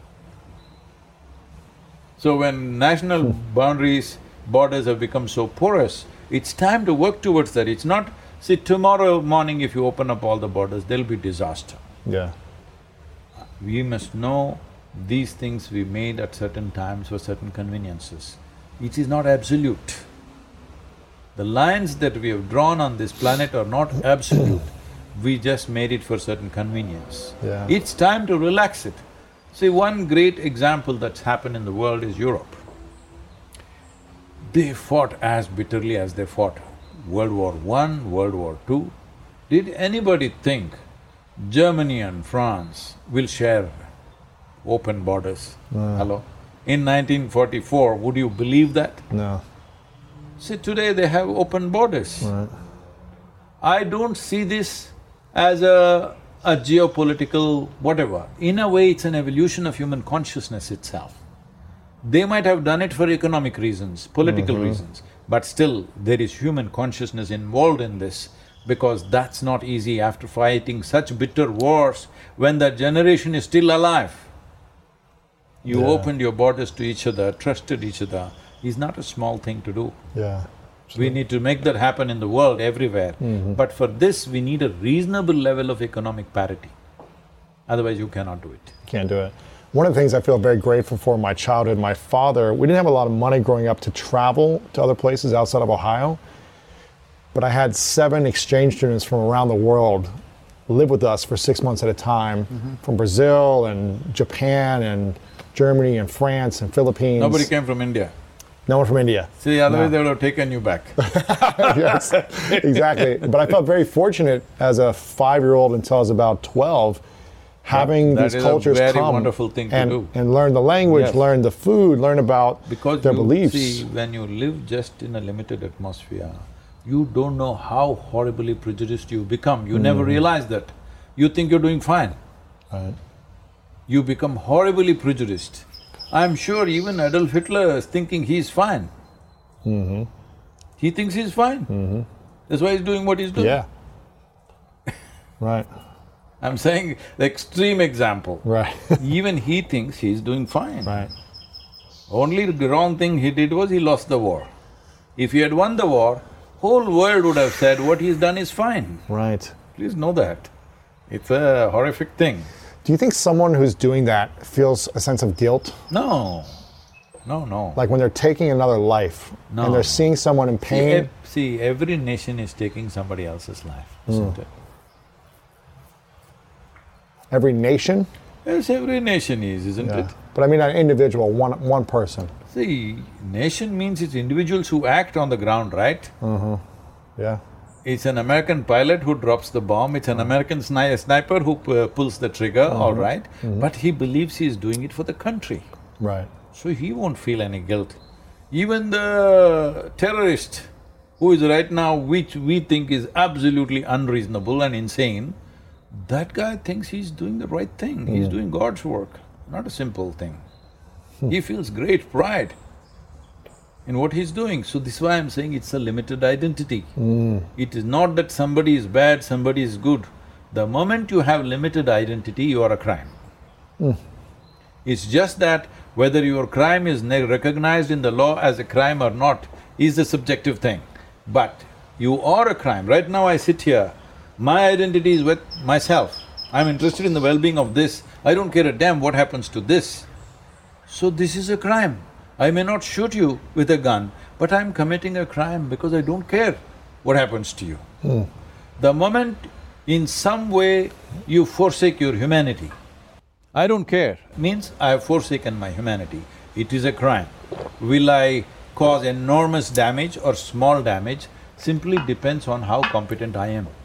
So when national boundaries, borders have become so porous, it's time to work towards that. It's not, see, tomorrow morning if you open up all the borders, there'll be disaster. Yeah. We must know these things we made at certain times for certain conveniences. It is not absolute. The lines that we have drawn on this planet are not absolute. We just made it for certain convenience. Yeah. It's time to relax it. See, one great example that's happened in the world is Europe. They fought as bitterly as they fought World War I, World War II. Did anybody think Germany and France will share open borders? Hello? In 1944, would you believe that? No. See, today they have open borders. Right. I don't see this as a geopolitical whatever. In a way, it's an evolution of human consciousness itself. They might have done it for economic reasons, political reasons, but still there is human consciousness involved in this, because that's not easy after fighting such bitter wars when that generation is still alive. You opened your borders to each other, trusted each other, is not a small thing to do. Yeah. We need to make that happen in the world everywhere. But for this, we need a reasonable level of economic parity. Otherwise, you cannot do it. Can't do it. One of the things I feel very grateful for in my childhood, my father, we didn't have a lot of money growing up to travel to other places outside of Ohio, but I had 7 exchange students from around the world live with us for 6 months at a time, from Brazil and Japan and Germany and France and Philippines. Nobody came from India. No one from India. See, otherwise they would have taken you back. Yes, exactly. But I felt very fortunate as a 5-year-old until I was about 12, having that these is cultures a very come wonderful thing to do. and learn the language, Yes. learn the food, learn about Because their you beliefs. see, when you live just in a limited atmosphere, you don't know how horribly prejudiced you become. You never realize that. You think you're doing fine. Right. You become horribly prejudiced. I'm sure even Adolf Hitler is thinking he's fine. He thinks he's fine. That's why he's doing what he's doing. Yeah. Right. I'm saying the extreme example. Right. Even he thinks he's doing fine. Right. Only the wrong thing he did was he lost the war. If he had won the war, whole world would have said what he's done is fine. Right. Please know that. It's a horrific thing. Do you think someone who's doing that feels a sense of guilt? No, no. Like when they're taking another life No. and they're seeing someone in pain? See, every nation is taking somebody else's life, isn't it? Every nation? Yes, every nation is, isn't Yeah. it? But I mean an individual, one person. See, nation means it's individuals who act on the ground, right? Yeah. It's an American pilot who drops the bomb, it's an American sniper who pulls the trigger, all right? But he believes he's doing it for the country, Right. so he won't feel any guilt. Even the terrorist, who is right now, which we think is absolutely unreasonable and insane, that guy thinks he's doing the right thing, he's doing God's work, not a simple thing. He feels great pride in what he's doing. So this is why I'm saying it's a limited identity. It is not that somebody is bad, somebody is good. The moment you have limited identity, you are a crime. It's just that whether your crime is recognized in the law as a crime or not is a subjective thing. But you are a crime. Right now I sit here, my identity is with myself. I'm interested in the well-being of this, I don't care a damn what happens to this. So this is a crime. I may not shoot you with a gun, but I'm committing a crime because I don't care what happens to you. The moment in some way you forsake your humanity, I don't care, means I have forsaken my humanity. It is a crime. Will I cause enormous damage or small damage simply depends on how competent I am.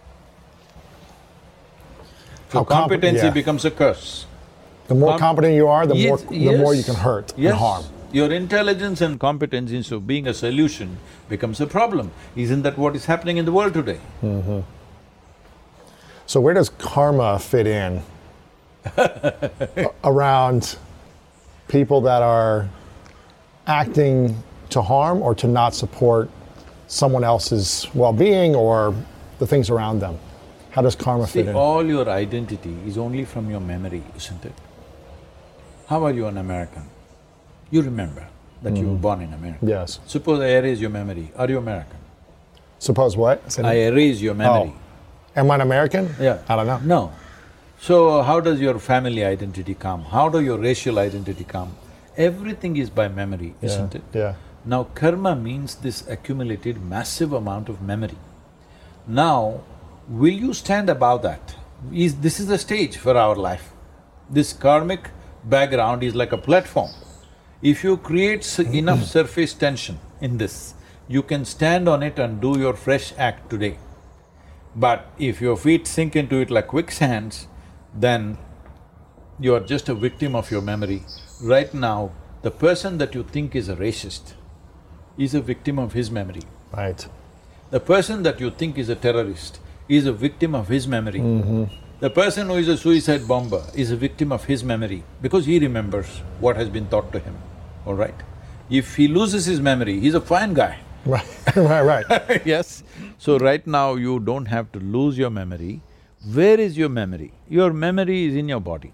So competency yeah. becomes a curse. The more competent you are, the Yes, more you yes, can hurt yes. and harm. Your intelligence and competence instead of being a solution becomes a problem. Isn't that what is happening in the world today? So where does karma fit in around people that are acting to harm or to not support someone else's well-being or the things around them? How does karma fit in? All your identity is only from your memory, isn't it? How are you an American? You remember that you were born in America. Yes. Suppose I erase your memory, are you American? Suppose what? I erase your memory. Am I an American? Yeah. I don't know. No. So how does your family identity come? How does your racial identity come? Everything is by memory, isn't it? Yeah. Now karma means this accumulated massive amount of memory. Now, will you stand above that? This is the stage for our life. This karmic background is like a platform. If you create enough surface tension in this, you can stand on it and do your fresh act today. But if your feet sink into it like quicksands, then you are just a victim of your memory. Right now, the person that you think is a racist is a victim of his memory. Right. The person that you think is a terrorist is a victim of his memory. The person who is a suicide bomber is a victim of his memory because he remembers what has been taught to him, all right? If he loses his memory, he's a fine guy. Right, right. Yes. So right now you don't have to lose your memory. Where is your memory? Your memory is in your body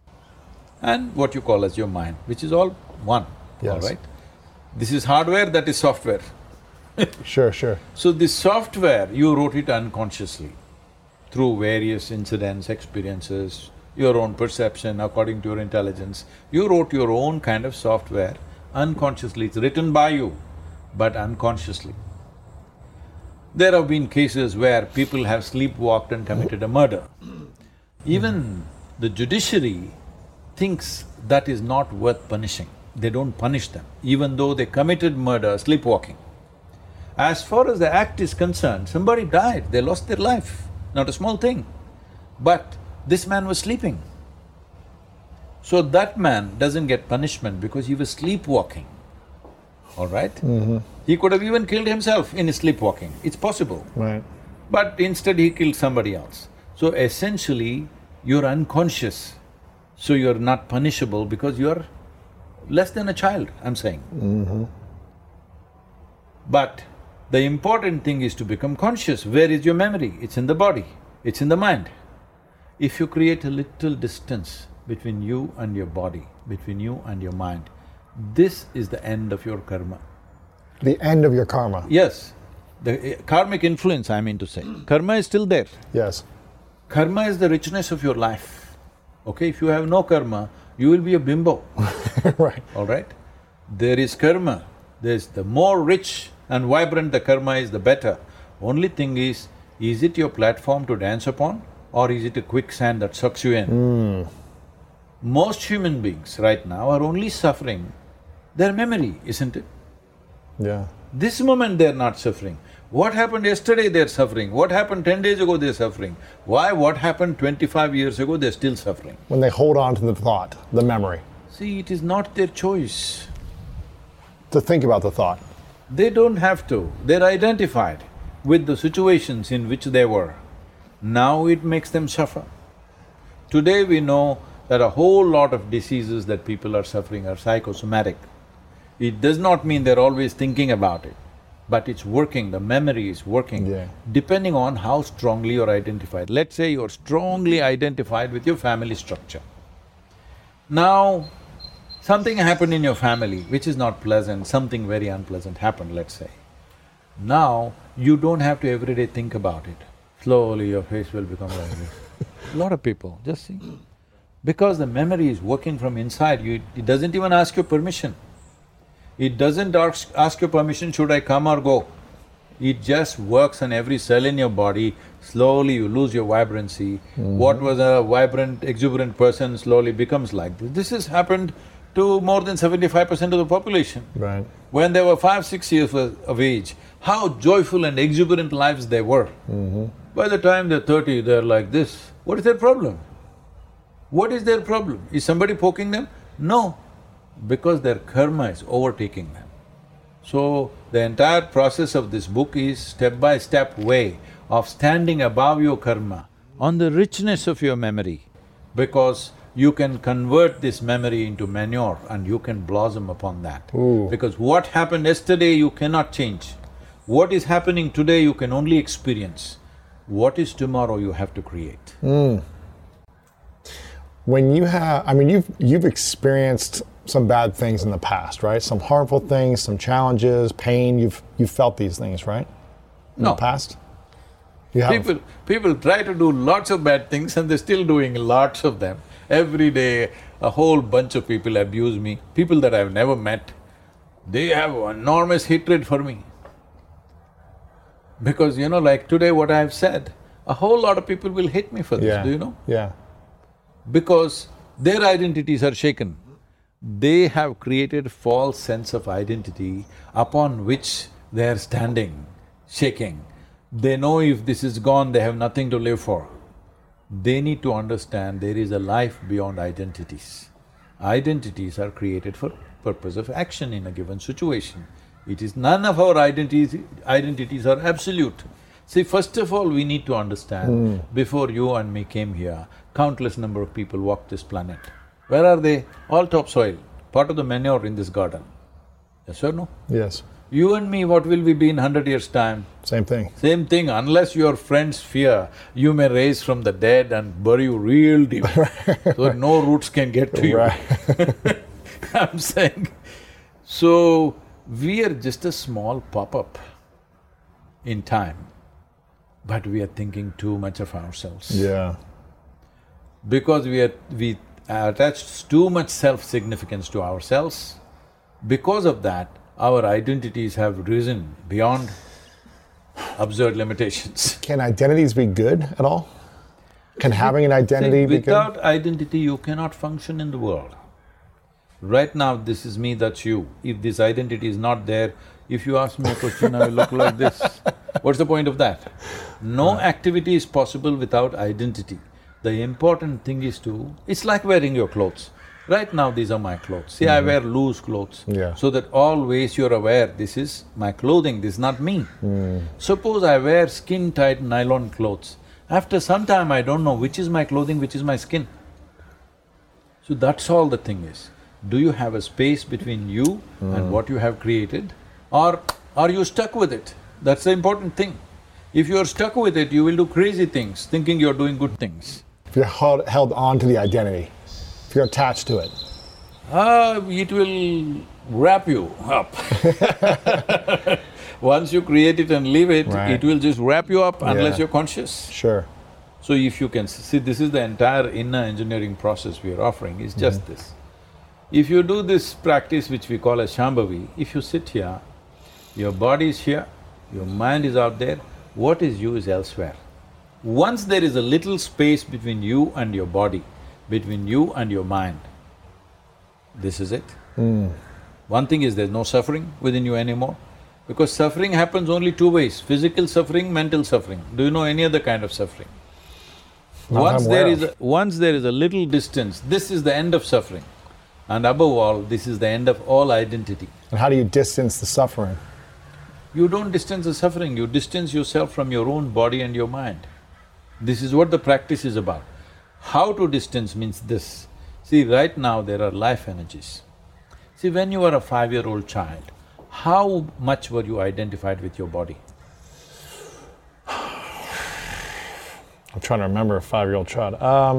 and what you call as your mind, which is all one, Yes. all right? This is hardware, that is software. Sure, sure. So this software, you wrote it unconsciously through various incidents, experiences, your own perception according to your intelligence. You wrote your own kind of software unconsciously. It's written by you, but unconsciously. There have been cases where people have sleepwalked and committed a murder. Even the judiciary thinks that is not worth punishing. They don't punish them, even though they committed murder sleepwalking. As far as the act is concerned, somebody died, they lost their life, not a small thing. But this man was sleeping. So that man doesn't get punishment because he was sleepwalking, all right? He could have even killed himself in his sleepwalking, it's possible. Right. But instead he killed somebody else. So essentially, you're unconscious, so you're not punishable because you're less than a child, I'm saying. But the important thing is to become conscious. Where is your memory? It's in the body, it's in the mind. If you create a little distance between you and your body, between you and your mind, this is the end of your karma. The end of your karma. Yes, the karmic influence, I mean to say. Karma is still there. Yes. Karma is the richness of your life, okay? If you have no karma, you will be a bimbo, Right. all right? There is karma, there's the more rich and vibrant the karma is, the better. Only thing is it your platform to dance upon or is it a quicksand that sucks you in? Most human beings right now are only suffering their memory, isn't it? Yeah. This moment they're not suffering. What happened yesterday, they're suffering. What happened 10 days ago, they're suffering. Why? What happened 25 years ago, they're still suffering. When they hold on to the thought, the memory, See, it is not their choice. to think about the thought. They don't have to, they're identified with the situations in which they were. Now it makes them suffer. Today we know that a whole lot of diseases that people are suffering are psychosomatic. It does not mean they're always thinking about it, but it's working, the memory is working, Yeah. depending on how strongly you're identified. Let's say you're strongly identified with your family structure. Now, something happened in your family which is not pleasant, something very unpleasant happened, let's say. Now, you don't have to every day think about it. Slowly your face will become like this. A lot of people, just see. Because the memory is working from inside you, it doesn't even ask your permission. It doesn't ask your permission, should I come or go? It just works on every cell in your body, slowly you lose your vibrancy. What was a vibrant, exuberant person slowly becomes like this. This has happened to more than 75% of the population. Right. When they were 5, 6 years of age, how joyful and exuberant lives they were. By the time they're 30, they're like this. What is their problem? What is their problem? Is somebody poking them? No. because their karma is overtaking them. So, the entire process of this book is step-by-step way of standing above your karma on the richness of your memory, because you can convert this memory into manure and you can blossom upon that. Ooh. Because what happened yesterday you cannot change. What is happening today you can only experience. What is tomorrow you have to create. When you have, I mean, you've experienced some bad things in the past, right? Some harmful things, some challenges, pain. You've felt these things, right? In No. the past. You have. People try to do lots of bad things and they're still doing lots of them. Every day, a whole bunch of people abuse me, people that I've never met. They have enormous hatred for me. Because like today what I've said, a whole lot of people will hate me for this, Yeah. do you know? Yeah. Because their identities are shaken. They have created false sense of identity upon which they are standing, shaking. They know if this is gone, they have nothing to live for. They need to understand there is a life beyond identities. Identities are created for purpose of action in a given situation. It is none of our identities are absolute. See, first of all, we need to understand, before you and me came here, countless number of people walked this planet. Where are they? All topsoil, part of the manure in this garden. Yes or no? Yes. You and me, what will we be in 100 years' time? Same thing. Same thing, unless your friends fear, you may raise from the dead and bury you real deep, so that no roots can get to you. Right. I'm saying, so we are just a small pop-up in time, but we are thinking too much of ourselves. Yeah. Because we attached too much self-significance to ourselves, because of that, our identities have risen beyond absurd limitations. Can identities be good at all? Can having an identity be good? Without identity, you cannot function in the world. Right now, this is me, that's you. If this identity is not there, if you ask me a question, I will look like this. What's the point of that? No activity is possible without identity. The important thing is it's like wearing your clothes. Right now, these are my clothes. See, I wear loose clothes. Yeah. So that always you're aware, this is my clothing, this is not me. Suppose I wear skin-tight nylon clothes. After some time, I don't know which is my clothing, which is my skin. So that's all the thing is. Do you have a space between you and what you have created, or are you stuck with it? That's the important thing. If you're stuck with it, you will do crazy things, thinking you're doing good things. If you're held on to the identity, if you're attached to it. It will wrap you up. Once you create it and leave it, Right. it will just wrap you up unless Yeah. you're conscious. Sure. So if you can see, this is the entire inner engineering process we are offering, is just this. If you do this practice which we call as Shambhavi, if you sit here, your body is here, your mind is out there, what is you is elsewhere. Once there is a little space between you and your body, between you and your mind, this is it. One thing is there's no suffering within you anymore, because suffering happens only two ways, physical suffering, mental suffering. Do you know any other kind of suffering? Not Once I'm there aware is of. once there is a little distance, this is the end of suffering. And above all, this is the end of all identity. And how do you distance the suffering? You don't distance the suffering, you distance yourself from your own body and your mind. This is what the practice is about. How to distance means this. See, right now there are life energies. See, when you were a 5-year-old child, how much were you identified with your body? I'm trying to remember a 5-year-old child.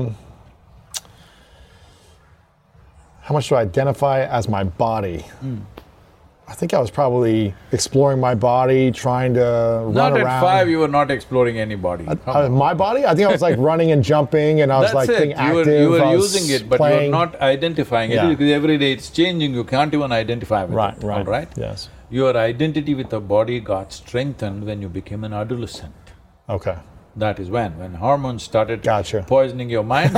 How much do I identify as my body? I think I was probably exploring my body, trying to run Not around. at 5, you were not exploring any body. Come on. My body? I think I was like running and jumping, and I was That's like being it, active. you were I was using it, but you playing. were not identifying Yeah. it, because every day it's changing, you can't even identify with Right, it, right. all right? Yes. Your identity with the body got strengthened when you became an adolescent. Okay. That is when hormones started Gotcha. poisoning your mind.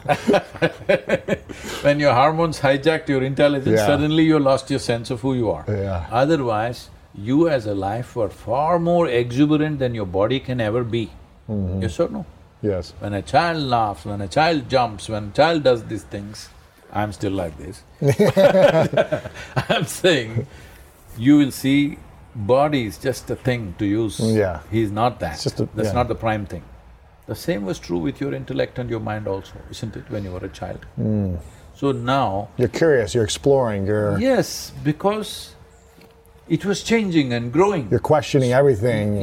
When your hormones hijacked your intelligence, Yeah. suddenly you lost your sense of who you are. Yeah. Otherwise, you as a life were far more exuberant than your body can ever be. Yes or no? Yes. When a child laughs, when a child jumps, when a child does these things, I'm still like this. I'm saying, you will see body is just a thing to use. Yeah. He's not that. It's just a- That's yeah. not the prime thing. The same was true with your intellect and your mind also, isn't it, when you were a child? So now, You're curious, you're exploring, you're yes, because it was changing and growing. you're questioning everything.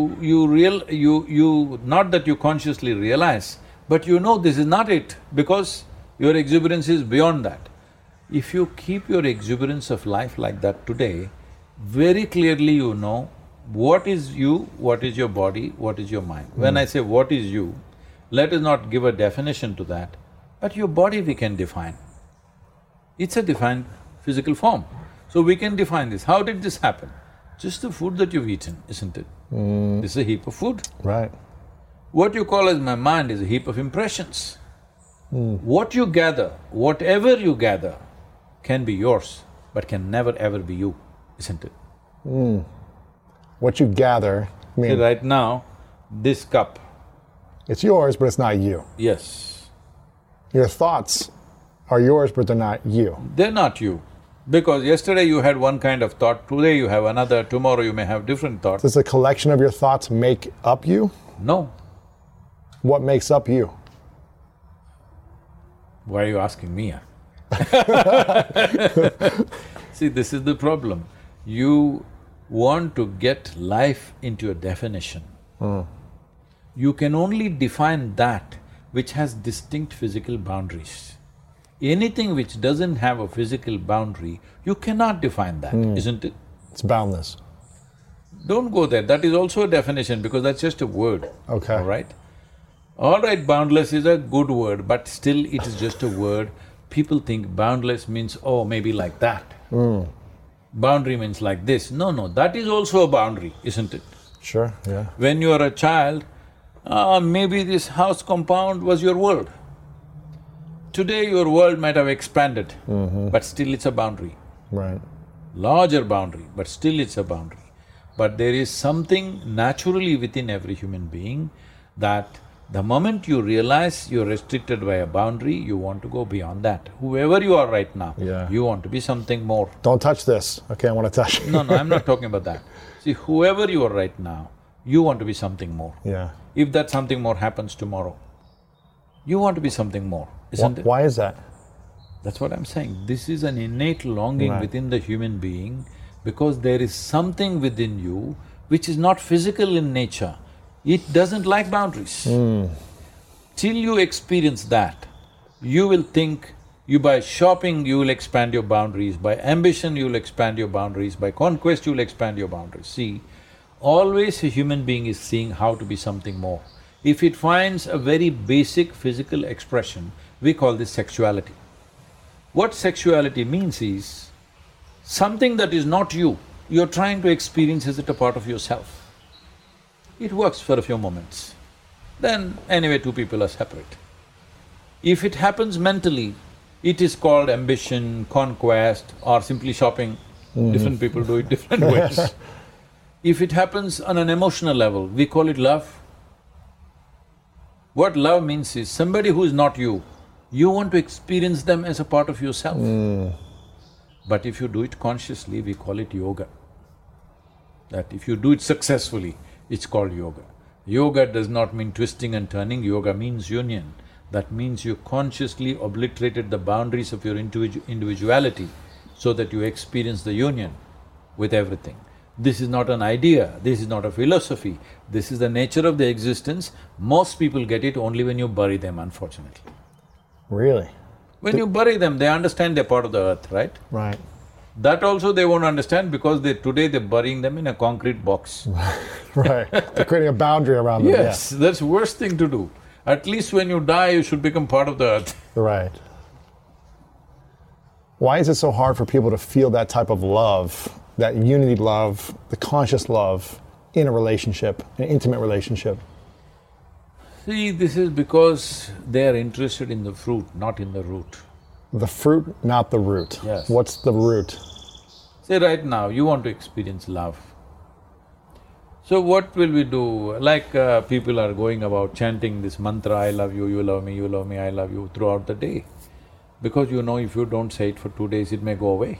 Not that you consciously realize, but you know this is not it, because your exuberance is beyond that. If you keep your exuberance of life like that today, very clearly you know what is you, what is your body, what is your mind. When I say what is you, let us not give a definition to that, but your body we can define. It's a defined physical form. So we can define this. How did this happen? Just the food that you've eaten, isn't it? This is a heap of food. Right. What you call as my mind is a heap of impressions. What you gather, whatever you gather, can be yours, but can never ever be you, isn't it? What you gather, I See, mean, right now, this cup, it's yours, but it's not you. yes, Your thoughts are yours, but they're not you. they're not you. Because yesterday you had one kind of thought, today you have another, tomorrow you may have different thoughts. Does a collection of your thoughts make up you? No. What makes up you? Why are you asking me? See, this is the problem. You want to get life into a definition. You can only define that which has distinct physical boundaries. Anything which doesn't have a physical boundary, you cannot define that, isn't it? It's boundless. Don't go there, that is also a definition because that's just a word, Okay. all right? All right, boundless is a good word, but still it is just a word. People think boundless means, oh, maybe like that. Boundary means like this. No, that is also a boundary, isn't it? Sure, yeah. When you are a child, maybe this house compound was your world. Today your world might have expanded, but still it's a boundary. Right. Larger boundary, but still it's a boundary. But there is something naturally within every human being that the moment you realize you're restricted by a boundary, you want to go beyond that. Whoever you are right now, Yeah. you want to be something more. Don't touch this. Okay, I want to touch. No, I'm not talking about that. See, whoever you are right now, you want to be something more. Yeah. If that something more happens tomorrow, you want to be something more, isn't it? Why is that? That's what I'm saying. This is an innate longing Right. within the human being because there is something within you which is not physical in nature. It doesn't like boundaries. Till you experience that, you will think by shopping you will expand your boundaries, by ambition you will expand your boundaries, by conquest you will expand your boundaries. See, always a human being is seeing how to be something more. If it finds a very basic physical expression, we call this sexuality. What sexuality means is, something that is not you, you're trying to experience as it a part of yourself. It works for a few moments, then anyway two people are separate. If it happens mentally, it is called ambition, conquest, or simply shopping. Different people do it different ways. If it happens on an emotional level, we call it love. What love means is, somebody who is not you, you want to experience them as a part of yourself. But if you do it consciously, we call it yoga. That if you do it successfully, it's called yoga. Yoga does not mean twisting and turning, yoga means union. That means you consciously obliterated the boundaries of your individuality so that you experience the union with everything. This is not an idea, this is not a philosophy, this is the nature of the existence. Most people get it only when you bury them, unfortunately. Really? When you bury them, they understand they're part of the earth, right? Right. That also they won't understand because today they're burying them in a concrete box. Right. They're creating a boundary around them. Yes, that's the worst thing to do. At least when you die, you should become part of the earth. Yeah. Right. Why is it so hard for people to feel that type of love, that unity love, the conscious love in a relationship, an intimate relationship? See, this is because they are interested in the fruit, not in the root. The fruit, not the root. Yes. What's the root? Say right now, you want to experience love. So what will we do? Like people are going about chanting this mantra, I love you, I love me, I love you throughout the day. Because you know if you don't say it for 2 days, it may go away.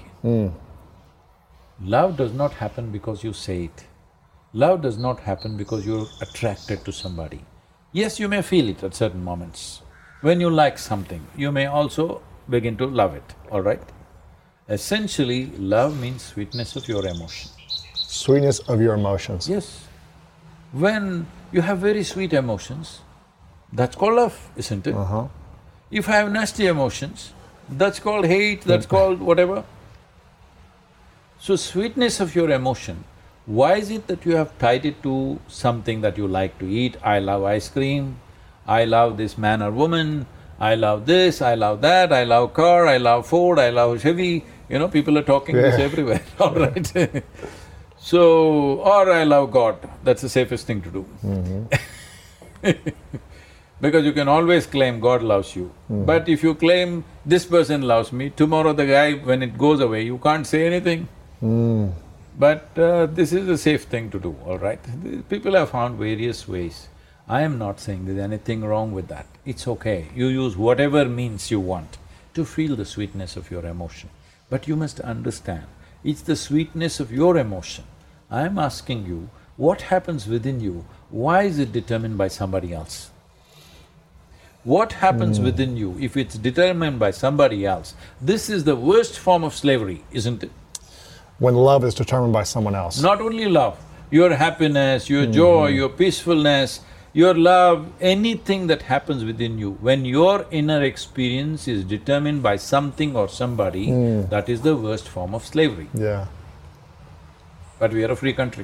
Love does not happen because you say it. Love does not happen because you're attracted to somebody. Yes, you may feel it at certain moments. When you like something, you may also begin to love it, all right? Essentially, love means sweetness of your emotion. Sweetness of your emotions. Yes. When you have very sweet emotions, that's called love, isn't it? If I have nasty emotions, that's called hate, that's called whatever. So sweetness of your emotion, why is it that you have tied it to something that you like to eat? I love ice cream, I love this man or woman, I love this, I love that, I love car, I love Ford, I love Chevy, people are talking this everywhere, all right? So, or I love God, that's the safest thing to do. Because you can always claim God loves you. But if you claim this person loves me, tomorrow the guy, when it goes away, you can't say anything. But this is a safe thing to do, all right? People have found various ways. I am not saying there's anything wrong with that. It's okay. You use whatever means you want to feel the sweetness of your emotion. But you must understand, it's the sweetness of your emotion. I'm asking you, what happens within you? Why is it determined by somebody else? What happens within you if it's determined by somebody else? This is the worst form of slavery, isn't it? When love is determined by someone else. Not only love, your happiness, your joy, your peacefulness, your love, anything that happens within you, when your inner experience is determined by something or somebody, that is the worst form of slavery. Yeah. But we are a free country.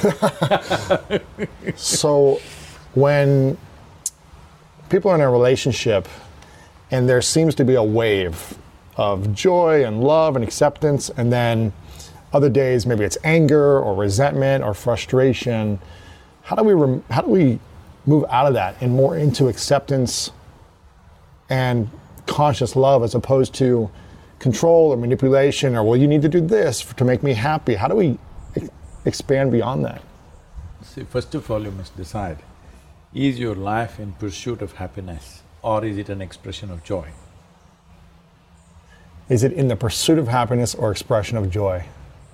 So, when people are in a relationship and there seems to be a wave of joy and love and acceptance, and then other days maybe it's anger or resentment or frustration, how do we move out of that and more into acceptance and conscious love as opposed to control or manipulation or, well, you need to do this to make me happy? How do we expand beyond that? See, first of all, you must decide, is your life in pursuit of happiness or is it an expression of joy? Is it in the pursuit of happiness or expression of joy?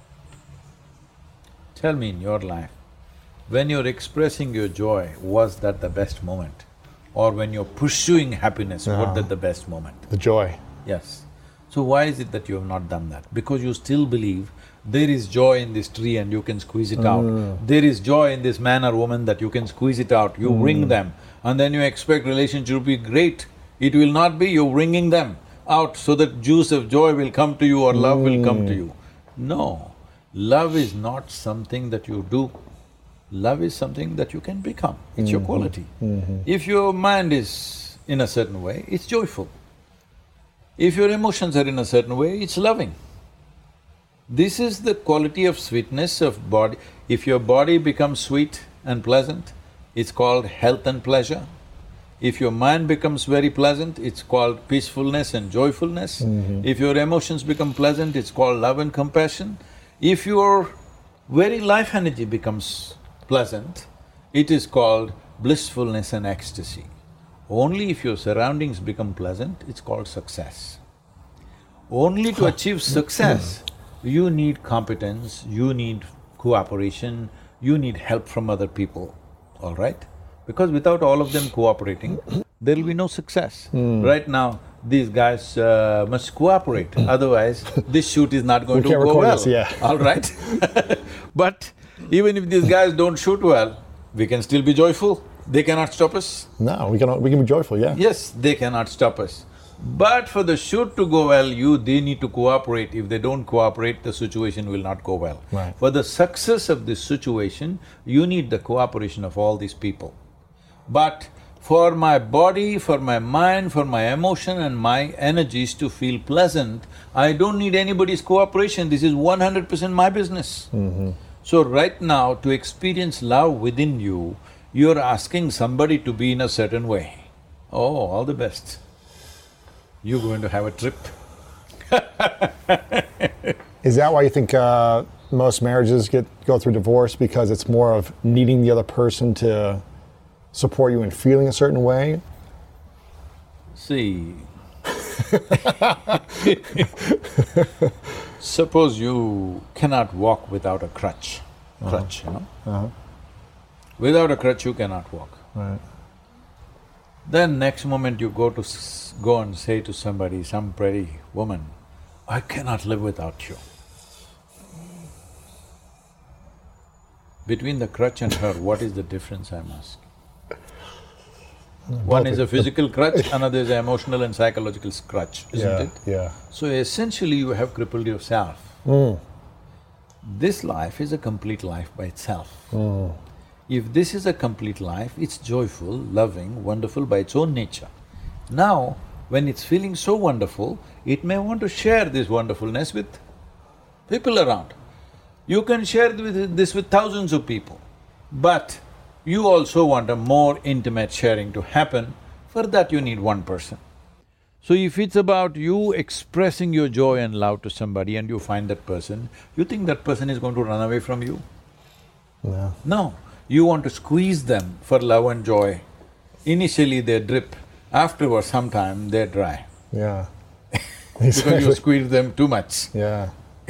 Tell me, in your life, when you're expressing your joy, was that the best moment? Or when you're pursuing happiness, was that the best moment? The joy. Yes. So why is it that you have not done that? Because you still believe there is joy in this tree and you can squeeze it out. There is joy in this man or woman that you can squeeze it out. You wring them and then you expect relationship to be great. It will not be, you're wringing them out so that juice of joy will come to you or love will come to you. No, love is not something that you do. Love is something that you can become, it's your quality. If your mind is in a certain way, it's joyful. If your emotions are in a certain way, it's loving. This is the quality of sweetness of body. If your body becomes sweet and pleasant, it's called health and pleasure. If your mind becomes very pleasant, it's called peacefulness and joyfulness. If your emotions become pleasant, it's called love and compassion. If your very life energy becomes pleasant, it is called blissfulness and ecstasy. Only if your surroundings become pleasant, it's called success. Only to achieve success, you need competence, you need cooperation, you need help from other people, all right? Because without all of them cooperating, there will be no success. Right now, these guys must cooperate, otherwise this shoot is not going to go well, all right? But even if these guys don't shoot well, we can still be joyful. They cannot stop us. No, we can be joyful, yeah. Yes, they cannot stop us. But for the shoot to go well, they need to cooperate. If they don't cooperate, the situation will not go well. Right. For the success of this situation, you need the cooperation of all these people. But for my body, for my mind, for my emotion and my energies to feel pleasant, I don't need anybody's cooperation, this is 100% my business. So right now, to experience love within you, you're asking somebody to be in a certain way. Oh, all the best. You're going to have a trip. Is that why you think most marriages go through divorce, because it's more of needing the other person to support you in feeling a certain way? See, Suppose you cannot walk without a crutch, you know? Without a crutch you cannot walk. Right. Then next moment you go and say to somebody, some pretty woman, I cannot live without you. Between the crutch and her, what is the difference, I'm asking? One is a physical crutch, another is an emotional and psychological crutch, isn't it? Yeah. So essentially you have crippled yourself. This life is a complete life by itself. If this is a complete life, it's joyful, loving, wonderful by its own nature. Now, when it's feeling so wonderful, it may want to share this wonderfulness with people around. You can share this with thousands of people, but you also want a more intimate sharing to happen. For that you need one person. So if it's about you expressing your joy and love to somebody and you find that person, you think that person is going to run away from you? No. No, you want to squeeze them for love and joy. Initially they drip, afterwards sometime they're dry. Yeah. Because you squeeze them too much. Yeah.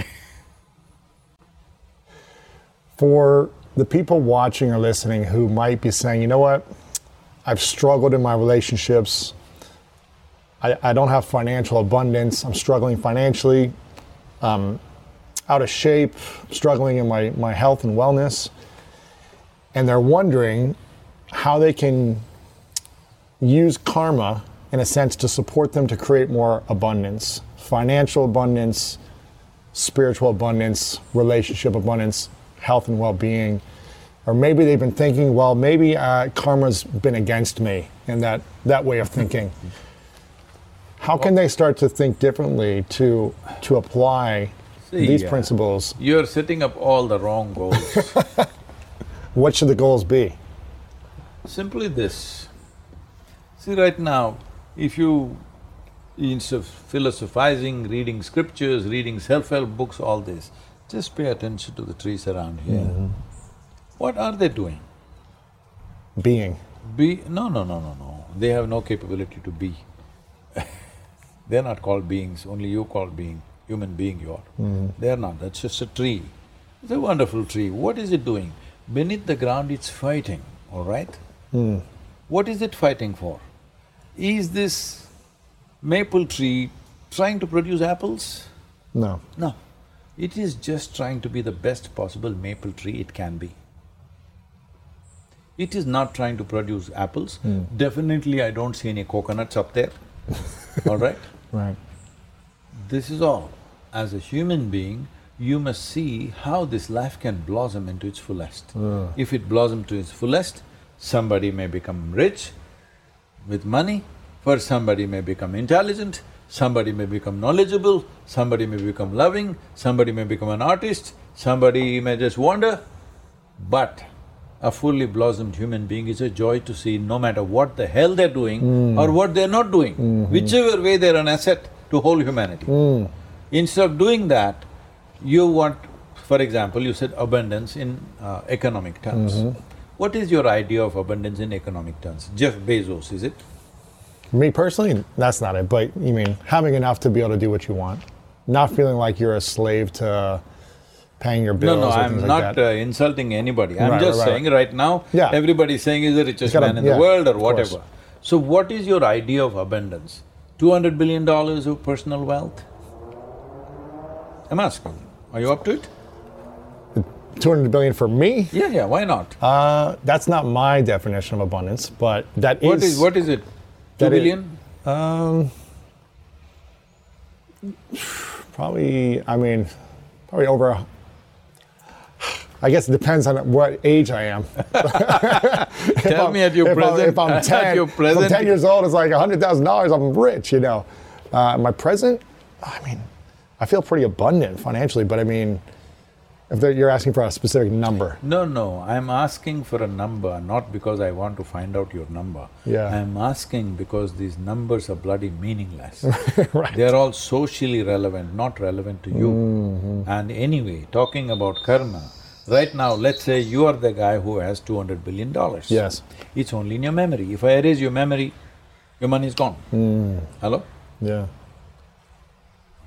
For the people watching or listening who might be saying, you know what, I've struggled in my relationships, I don't have financial abundance, I'm struggling financially, out of shape, struggling in my health and wellness, and they're wondering how they can use karma, in a sense, to support them to create more abundance, financial abundance, spiritual abundance, relationship abundance, health and well-being. Or maybe they've been thinking, well, maybe karma's been against me, in that way of thinking. How can they start to think differently to apply these principles? You're setting up all the wrong goals. What should the goals be? Simply this. See, right now, if you, instead of philosophizing, reading scriptures, reading self-help books, all this, just pay attention to the trees around here. What are they doing? Being. No. They have no capability to be. They're not called beings, only you call being, human being you are. They're not, that's just a tree. It's a wonderful tree. What is it doing? Beneath the ground it's fighting, all right? What is it fighting for? Is this maple tree trying to produce apples? No. No. It is just trying to be the best possible maple tree it can be. It is not trying to produce apples. Definitely I don't see any coconuts up there, all right? Right. This is all. As a human being, you must see how this life can blossom into its fullest. If it blossoms to its fullest, somebody may become rich with money, for somebody may become intelligent, somebody may become knowledgeable, somebody may become loving, somebody may become an artist, somebody may just wander. But a fully blossomed human being is a joy to see, no matter what the hell they're doing or what they're not doing. Whichever way they're an asset to whole humanity. Instead of doing that, you want, for example, you said abundance in economic terms. What is your idea of abundance in economic terms? Jeff Bezos, is it? Me personally, that's not it, but you mean having enough to be able to do what you want, not feeling like you're a slave to paying your bills. No, or I'm things not like that. Insulting anybody. I'm Right, just right, saying right now, Yeah. everybody's saying he's the richest gotta- man in yeah, the world or of course. whatever. So what is your idea of abundance? $200 billion of personal wealth? I'm asking, are you up to it? 200 billion for me? Yeah, why not? That's not my definition of abundance, but that is… What is it? 2 that is- billion? Probably, probably over… I guess it depends on what age I am. Tell me at your present… If I'm 10, at your if I'm present… 10 years old, it's like $100,000, I'm rich, you know. My present, I feel pretty abundant financially, but if you're asking for a specific number. No, I'm asking for a number, not because I want to find out your number. Yeah. I'm asking because these numbers are bloody meaningless. Right. They're all socially relevant, not relevant to you. And anyway, talking about karma, right now, let's say you are the guy who has $200 billion. Yes. It's only in your memory. If I erase your memory, your money is gone. Hello? Yeah.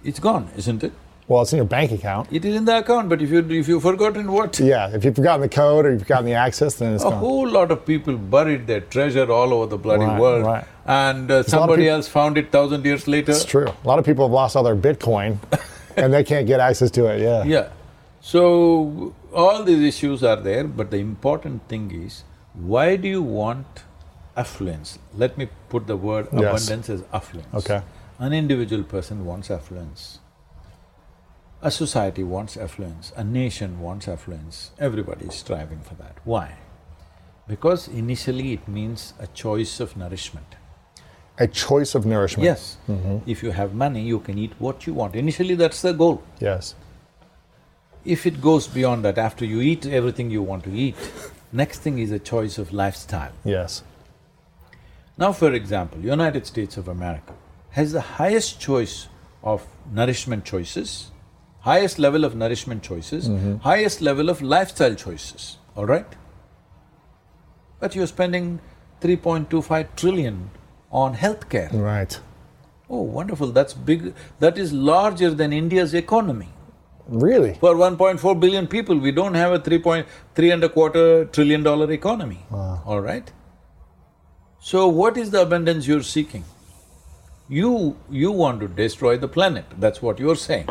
it's gone, isn't it? Well, it's in your bank account. It is in the account, but if you've forgotten what? Yeah, if you've forgotten the code or you've forgotten the access, then it's A gone. whole lot of people buried their treasure all over the bloody Right, world, right. and lot of somebody peop- else found it 1,000 years later. It's true. A lot of people have lost all their Bitcoin, and they can't get access to it. Yeah. Yeah. So, all these issues are there, but the important thing is, why do you want affluence? Let me put the word Yes. abundance as affluence. Okay. An individual person wants affluence. A society wants affluence, a nation wants affluence, everybody is striving for that. Why? Because initially it means a choice of nourishment. A choice of nourishment. Yes, if you have money, you can eat what you want. Initially that's the goal. Yes. If it goes beyond that, after you eat everything you want to eat, next thing is a choice of lifestyle. Yes. Now, for example, United States of America has the highest choice of nourishment choices, highest level of nourishment choices, highest level of lifestyle choices, all right? But you're spending 3.25 trillion on healthcare. Right. Oh, wonderful, that's big… that is larger than India's economy. Really? For 1.4 billion people, we don't have a $3.25 trillion economy, all right? So what is the abundance you're seeking? You want to destroy the planet, that's what you're saying.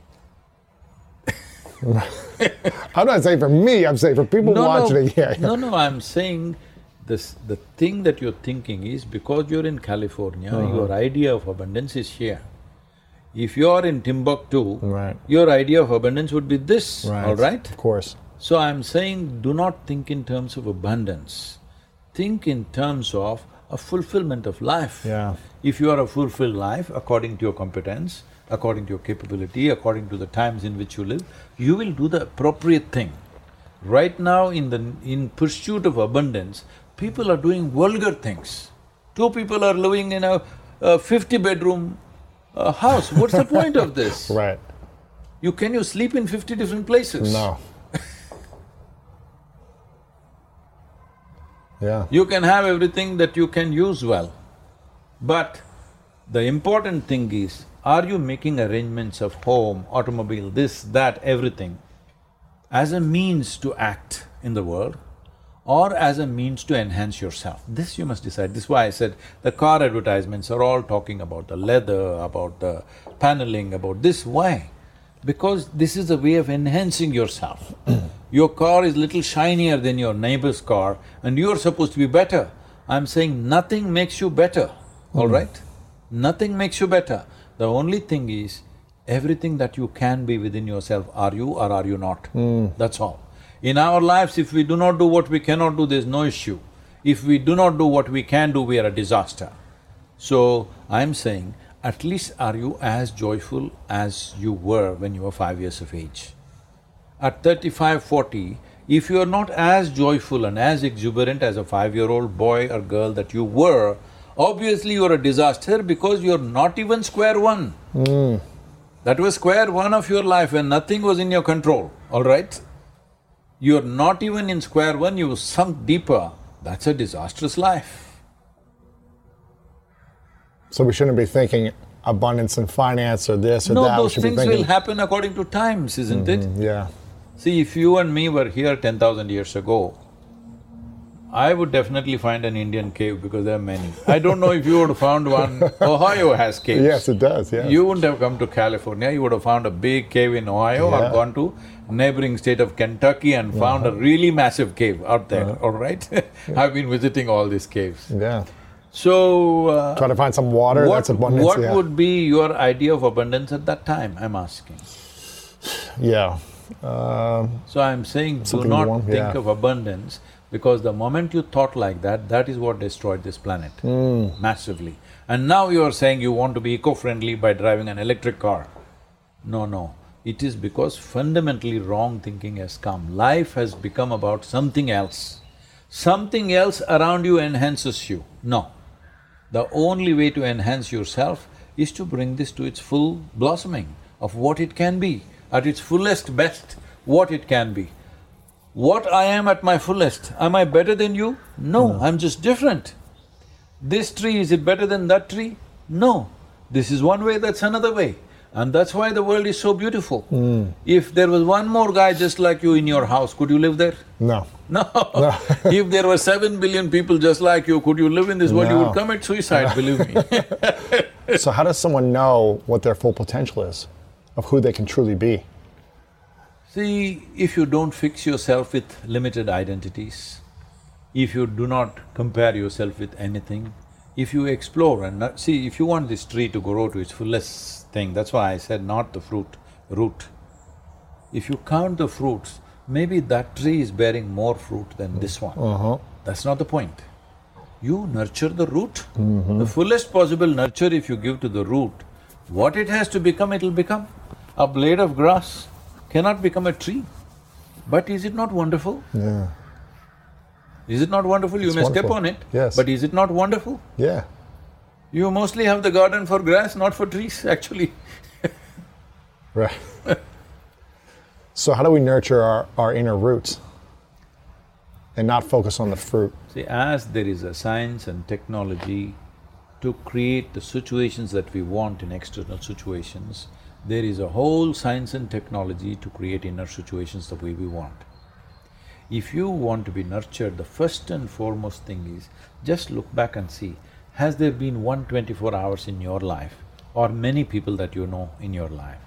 I'm not saying for me, I'm saying for people watching it. Yeah. No, I'm saying this… the thing that you're thinking is because you're in California, your idea of abundance is here. If you're in Timbuktu, Right. your idea of abundance would be this, Right. all right? Of course. So I'm saying, do not think in terms of abundance, think in terms of a fulfillment of life. Yeah. If you are a fulfilled life, according to your competence, according to your capability, according to the times in which you live, you will do the appropriate thing. Right now, in pursuit of abundance, people are doing vulgar things. Two people are living in a 50-bedroom house, what's the point of this? Right. Can you sleep in 50 different places? No. Yeah. You can have everything that you can use well, but the important thing is, are you making arrangements of home, automobile, this, that, everything as a means to act in the world or as a means to enhance yourself? This you must decide. This is why I said the car advertisements are all talking about the leather, about the paneling, about this. Why? Because this is a way of enhancing yourself. Your car is little shinier than your neighbor's car and you're supposed to be better. I'm saying nothing makes you better, all right? Nothing makes you better. The only thing is, everything that you can be within yourself, are you or are you not? That's all. In our lives, if we do not do what we cannot do, there's no issue. If we do not do what we can do, we are a disaster. So, I'm saying, at least are you as joyful as you were when you were 5 years of age? At 35, 40, if you are not as joyful and as exuberant as a 5-year-old boy or girl that you were, obviously you're a disaster because you're not even square one. That was square one of your life when nothing was in your control, all right? You're not even in square one, you sunk deeper, that's a disastrous life. So we shouldn't be thinking abundance and finance or this or No, that. We those should be things thinking, will happen according to times, isn't it? Yeah. See, if you and me were here 10,000 years ago, I would definitely find an Indian cave because there are many. I don't know if you would have found one… Ohio has caves. Yes, it does, yes. You wouldn't have come to California, you would have found a big cave in Ohio or Yeah. gone to neighboring state of Kentucky and found a really massive cave out there, all right? I've been visiting all these caves. Yeah. So… Try to find some water, that's abundance, what yeah. would be your idea of abundance at that time, I'm asking? Yeah. So I'm saying, do Something not warm, think yeah. of abundance, because the moment you thought like that, that is what destroyed this planet massively. And now you are saying you want to be eco-friendly by driving an electric car. No, it is because fundamentally wrong thinking has come. Life has become about something else. Something else around you enhances you. No. The only way to enhance yourself is to bring this to its full blossoming of what it can be, at its fullest best, what it can be. What I am at my fullest, am I better than you? No, I'm just different. This tree, is it better than that tree? No. This is one way, that's another way. And that's why the world is so beautiful. If there was one more guy just like you in your house, could you live there? No. No. If there were 7 billion people just like you, could you live in this world? You No. would commit suicide, believe me. So how does someone know what their full potential is, of who they can truly be? See, if you don't fix yourself with limited identities, if you do not compare yourself with anything, if you explore and see, if you want this tree to grow to its fullest thing, that's why I said not the fruit, root. If you count the fruits, maybe that tree is bearing more fruit than this one. That's not the point. You nurture the root. The fullest possible nurture if you give to the root, what it has to become, it'll become. A blade of grass cannot become a tree. But is it not wonderful? Yeah. Is it not wonderful? You may step wonderful. on it, Yes. but is it not wonderful? Yeah. You mostly have the garden for grass, not for trees, actually. Right. So how do we nurture our inner roots and not focus on the fruit? See, as there is a science and technology to create the situations that we want in external situations, there is a whole science and technology to create inner situations the way we want. If you want to be nurtured, the first and foremost thing is, just look back and see, has there been 1 hours in your life, or many people that you know in your life,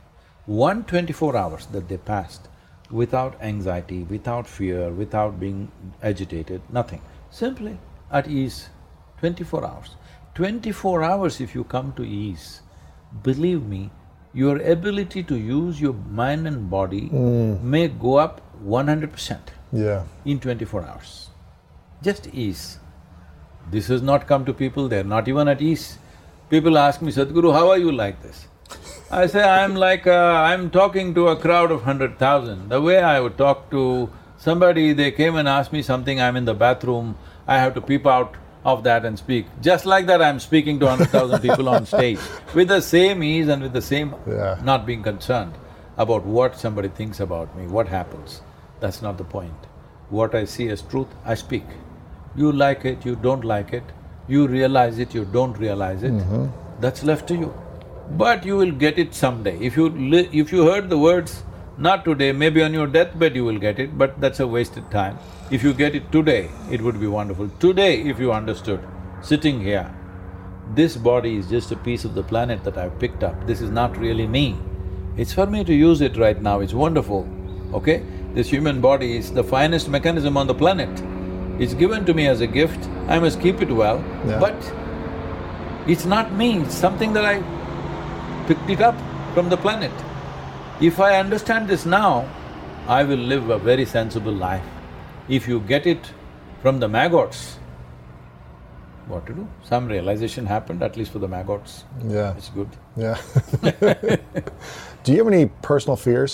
1 hours that they passed without anxiety, without fear, without being agitated, nothing, simply at ease, 24 hours. 24 hours if you come to ease, believe me, your ability to use your mind and body may go up 100%. Yeah. In 24 hours. Just ease. This has not come to people, they're not even at ease. People ask me, Sadhguru, how are you like this? I say, I'm talking to a crowd of 100,000. The way I would talk to somebody, they came and asked me something, I'm in the bathroom, I have to peep out of that and speak. Just like that, I'm speaking to 100,000 people on stage, with the same ease and with the same not being concerned about what somebody thinks about me, what happens. That's not the point. What I see as truth, I speak. You like it, you don't like it, you realize it, you don't realize it, that's left to you. But you will get it someday. If you heard the words, not today, maybe on your deathbed you will get it, but that's a wasted time. If you get it today, it would be wonderful. Today, if you understood, sitting here, this body is just a piece of the planet that I've picked up, this is not really me. It's for me to use it right now, it's wonderful, okay? This human body is the finest mechanism on the planet. It's given to me as a gift, I must keep it well, but it's not me, it's something that I picked it up from the planet. If I understand this now, I will live a very sensible life. If you get it from the maggots, what to do? Some realization happened, at least for the maggots. Yeah. It's good. Yeah. Do you have any personal fears?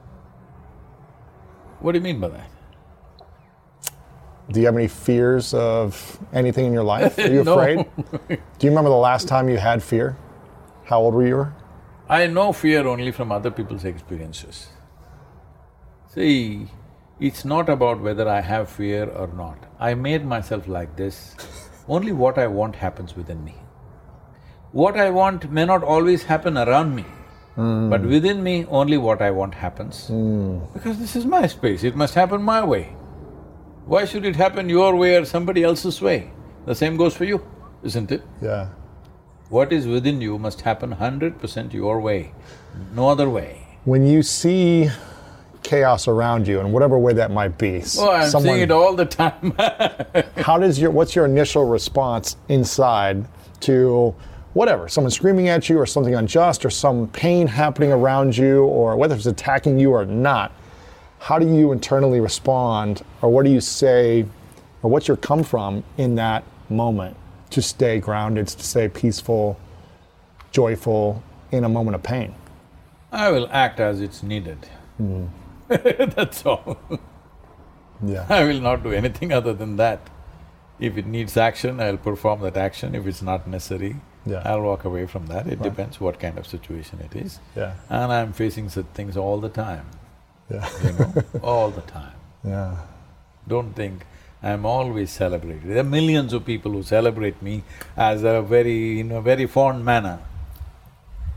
What do you mean by that? Do you have any fears of anything in your life? Are you No. afraid? Do you remember the last time you had fear? How old were you? I know fear only from other people's experiences. See, it's not about whether I have fear or not. I made myself like this. Only what I want happens within me. What I want may not always happen around me, but within me, only what I want happens. Because this is my space, it must happen my way. Why should it happen your way or somebody else's way? The same goes for you, isn't it? Yeah. What is within you must happen 100% your way, no other way. When you see chaos around you in whatever way that might be, Oh, I'm seeing it all the time. what's your initial response inside to whatever, someone screaming at you or something unjust or some pain happening around you or whether it's attacking you or not? How do you internally respond, or what do you say, or what's your come from in that moment to stay grounded, to stay peaceful, joyful in a moment of pain? I will act as it's needed. That's all. Yeah. I will not do anything other than that. If it needs action, I'll perform that action. If it's not necessary, I'll walk away from that. It depends what kind of situation it is. Yeah. And I'm facing such things all the time, Yeah. you know, all the time. Yeah. Don't think I'm always celebrated. There are millions of people who celebrate me as a very… in a very fond manner.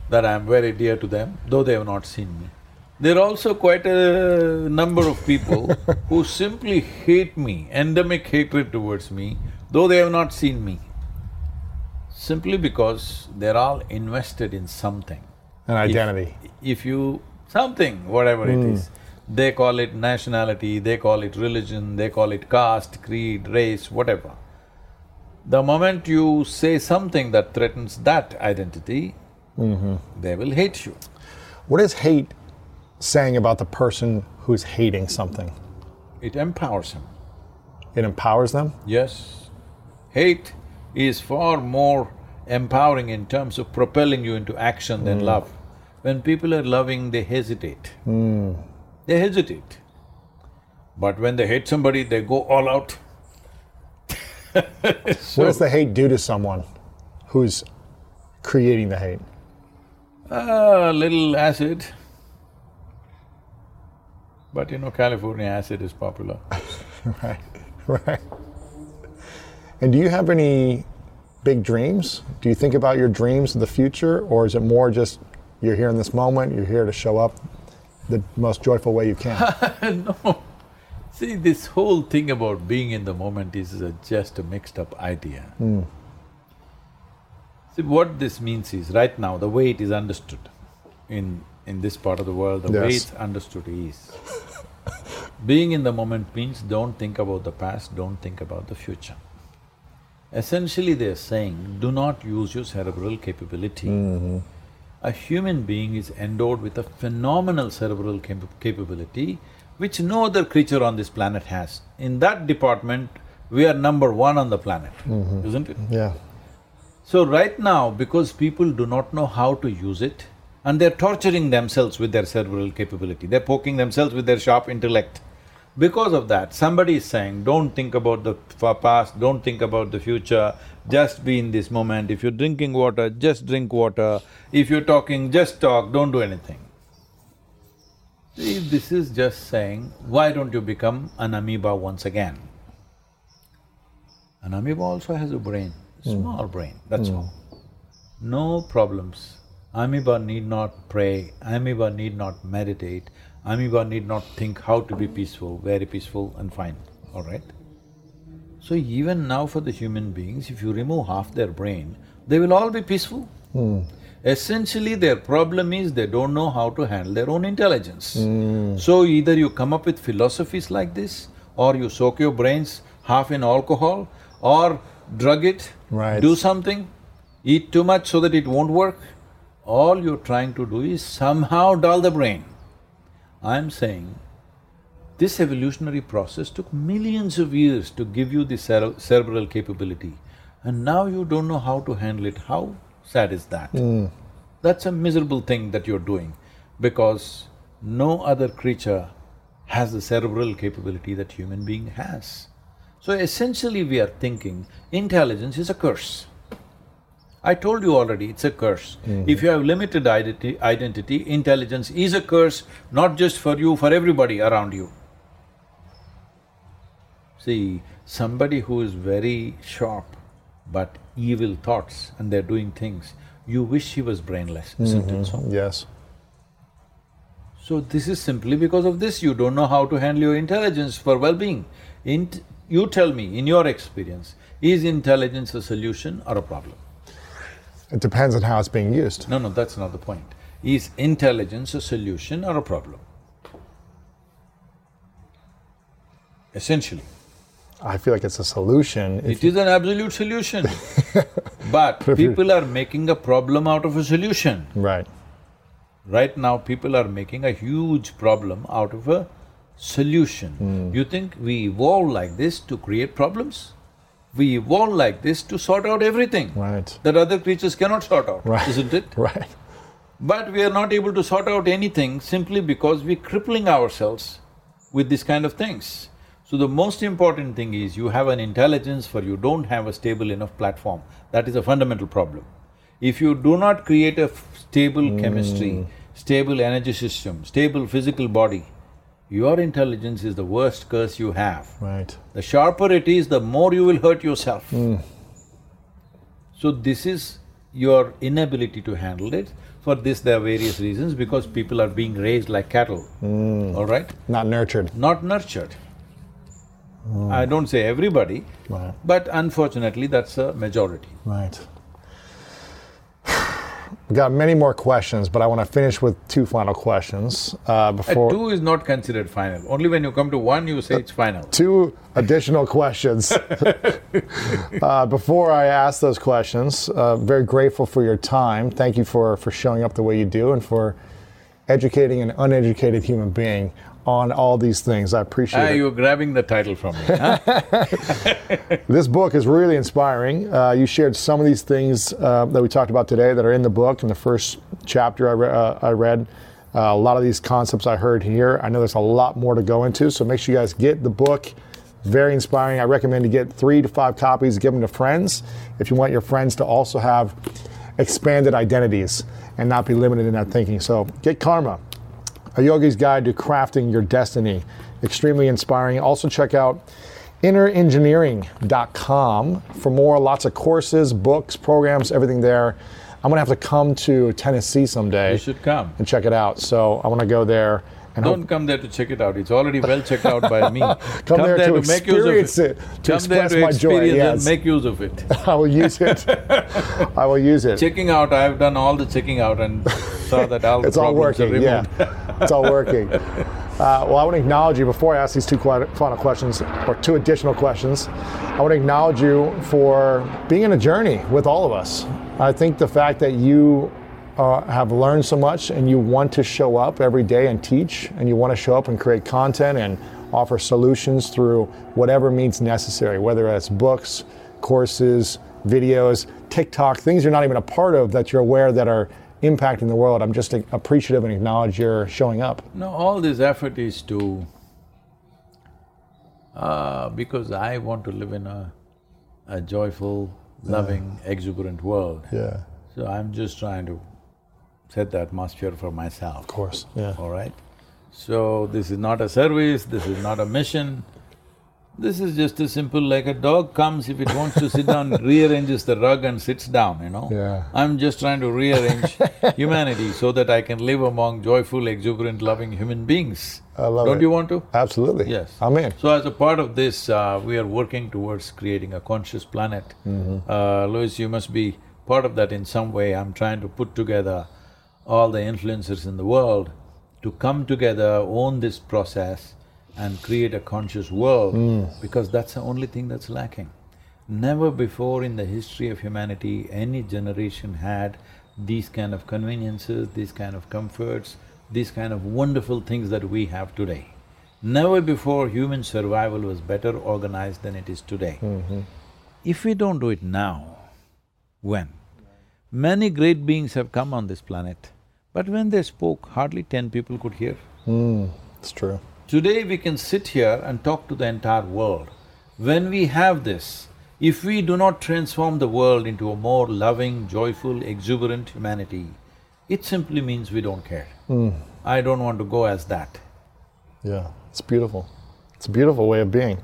that I'm very dear to them, though they have not seen me. There are also quite a number of people who simply hate me, endemic hatred towards me, though they have not seen me. Simply because they're all invested in something. An identity. If you… something, whatever it is. They call it nationality, they call it religion, they call it caste, creed, race, whatever. The moment you say something that threatens that identity, they will hate you. What is hate saying about the person who's hating something? It empowers him. It empowers them? Yes. Hate is far more empowering in terms of propelling you into action than love. When people are loving, they hesitate. They hesitate. But when they hate somebody, they go all out. What does the hate do to someone who's creating the hate? A little acid. But California acid is popular. Right. And do you have any big dreams? Do you think about your dreams of the future, or is it more just you're here in this moment, you're here to show up the most joyful way you can? No. See, this whole thing about being in the moment is just a mixed up idea. See, what this means is, right now, the way it is understood in this part of the world, the way it's understood is, being in the moment means don't think about the past, don't think about the future. Essentially they're saying, do not use your cerebral capability. A human being is endowed with a phenomenal cerebral capability which no other creature on this planet has. In that department, we are number one on the planet, isn't it? Yeah. So right now, because people do not know how to use it, and they're torturing themselves with their cerebral capability, they're poking themselves with their sharp intellect. Because of that, somebody is saying, don't think about the past, don't think about the future, just be in this moment. If you're drinking water, just drink water. If you're talking, just talk, don't do anything. See, this is just saying, why don't you become an amoeba once again? An amoeba also has a brain, small brain, that's all. No problems. Amoeba need not pray, amoeba need not meditate, amoeba need not think how to be peaceful, very peaceful and fine, all right? So even now for the human beings, if you remove half their brain, they will all be peaceful. Essentially their problem is they don't know how to handle their own intelligence. So either you come up with philosophies like this, or you soak your brains half in alcohol, or drug it, do something, eat too much so that it won't work. All you're trying to do is somehow dull the brain. I'm saying, this evolutionary process took millions of years to give you the cerebral capability, and now you don't know how to handle it. How sad is that? That's a miserable thing that you're doing, because no other creature has the cerebral capability that human being has. So essentially we are thinking intelligence is a curse. I told you already, it's a curse. If you have limited identity, intelligence is a curse, not just for you, for everybody around you. See, somebody who is very sharp but evil thoughts and they're doing things, you wish he was brainless, isn't it so? Yes. So this is simply because of this, you don't know how to handle your intelligence for well-being. You tell me, in your experience, is intelligence a solution or a problem? It depends on how it's being used. No, that's not the point. Is intelligence a solution or a problem? Essentially. I feel like it's a solution. It is an absolute solution. But people are making a problem out of a solution. Right. Right now, people are making a huge problem out of a solution. You think we evolved like this to create problems? We evolved like this to sort out everything that other creatures cannot sort out, isn't it? Right. But we are not able to sort out anything simply because we're crippling ourselves with these kind of things. So the most important thing is you have an intelligence, for you don't have a stable enough platform. That is a fundamental problem. If you do not create a stable chemistry, stable energy system, stable physical body, your intelligence is the worst curse you have. Right. The sharper it is, the more you will hurt yourself. So this is your inability to handle it. For this, there are various reasons, because people are being raised like cattle, all right? Not nurtured. Not nurtured. I don't say everybody, Right. but unfortunately, that's a majority. Right. We've got many more questions, but I want to finish with two final questions before. Two is not considered final. Only when you come to one, you say it's final. Two additional questions. Before I ask those questions, very grateful for your time. Thank you for showing up the way you do and for educating an uneducated human being on all these things. I appreciate it. You're grabbing the title from me, huh? This book is really inspiring. You shared some of these things that we talked about today that are in the book. In the first chapter I read, a lot of these concepts I heard here. I know there's a lot more to go into, so make sure you guys get the book. Very inspiring. I recommend you get 3 to 5 copies, give them to friends if you want your friends to also have expanded identities and not be limited in that thinking. So get Karma, A Yogi's Guide to Crafting Your Destiny. Extremely inspiring. Also check out innerengineering.com for more, lots of courses, books, programs, everything there. I'm gonna have to come to Tennessee someday. You should come. And check it out. So I wanna go there. And Don't come there to check it out. It's already well checked out by me. come there to make use of experience it, to Come there express to my joy. experience Yes. and make use of it. I will use it. I will use it. Checking out, I've done all the checking out and saw that all the It's all problems are working, removed. yeah. It's all working. Well, I want to acknowledge you before I ask these two final questions, or 2 additional questions. I want to acknowledge you for being in a journey with all of us. I think the fact that you have learned so much and you want to show up every day and teach, and you want to show up and create content and offer solutions through whatever means necessary, whether that's books, courses, videos, TikTok, things you're not even a part of that you're aware that are impacting the world. I'm just appreciative and acknowledge your showing up. No, all this effort is to… because I want to live in a joyful, loving, exuberant world. Yeah, So I'm just trying to set the atmosphere for myself. of course, yeah. All right? So this is not a service, this is not a mission. This is just a simple, like a dog comes, if it wants to sit down, rearranges the rug and sits down, you know? Yeah. I'm just trying to rearrange humanity so that I can live among joyful, exuberant, loving human beings. I love Don't it. you want to? Absolutely. Yes. I'm in. So as a part of this, we are working towards creating a conscious planet. Louis, you must be part of that in some way. I'm trying to put together all the influencers in the world to come together, own this process and create a conscious world, because that's the only thing that's lacking. Never before in the history of humanity, any generation had these kind of conveniences, these kind of comforts, these kind of wonderful things that we have today. Never before human survival was better organized than it is today. If we don't do it now, when? Many great beings have come on this planet, but when they spoke, hardly 10 people could hear. It's true. Today we can sit here and talk to the entire world. When we have this, if we do not transform the world into a more loving, joyful, exuberant humanity, it simply means we don't care. I don't want to go as that. Yeah, it's beautiful. It's a beautiful way of being.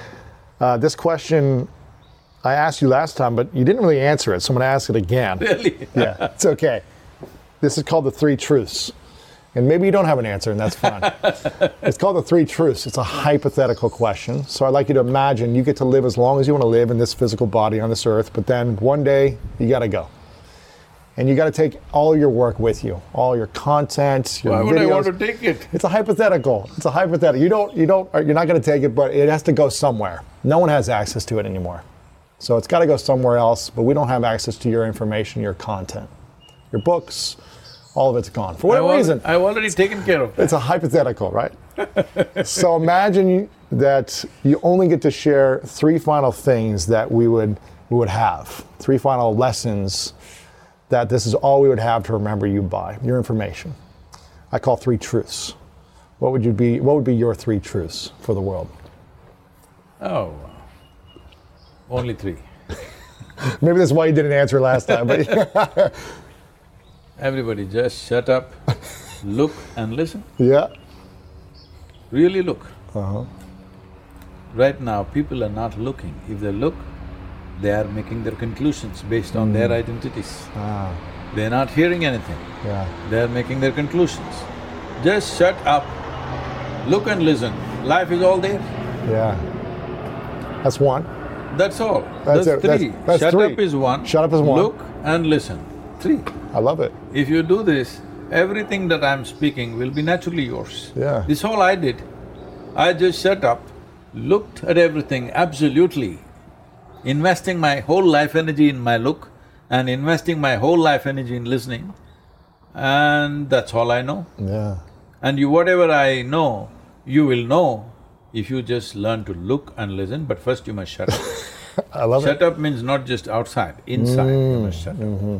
This question I asked you last time, but you didn't really answer it, so I'm gonna ask it again. Really? Yeah, it's okay. This is called the 3 truths. And maybe you don't have an answer, and that's fine. It's called the 3 truths. It's a hypothetical question. So I'd like you to imagine you get to live as long as you want to live in this physical body on this earth, but then one day you gotta go. And you gotta take all your work with you, all your content, your Why videos. would I want to take it? It's a hypothetical. It's a hypothetical. You're not going to take it, but it has to go somewhere. No one has access to it anymore. So it's got to go somewhere else, but we don't have access to your information, your content, your books, all of it's gone. For whatever reason. I've already taken care of that. It's a hypothetical, right? So imagine that you only get to share 3 final things that we would have, 3 final lessons that this is all we would have to remember you by, your information. I call 3 truths. What would be your 3 truths for the world? Oh, only 3. Maybe that's why you didn't answer last time, but Everybody just shut up, look and listen. yeah. Really look. Right now, people are not looking. If they look, they are making their conclusions based on their identities. They're not hearing anything. Yeah. They're making their conclusions. Just shut up, look and listen. Life is all there. Yeah. That's one. That's all. That's it. Three. That's Shut three. up is one. Shut up is one. Look and listen. 3. I love it. If you do this, everything that I'm speaking will be naturally yours. Yeah. This all I did. I just shut up, looked at everything absolutely, investing my whole life energy in my look and investing my whole life energy in listening, and that's all I know. Yeah. And whatever I know, you will know if you just learn to look and listen, but first you must shut up. I love Shut up means not just outside, inside you must shut up.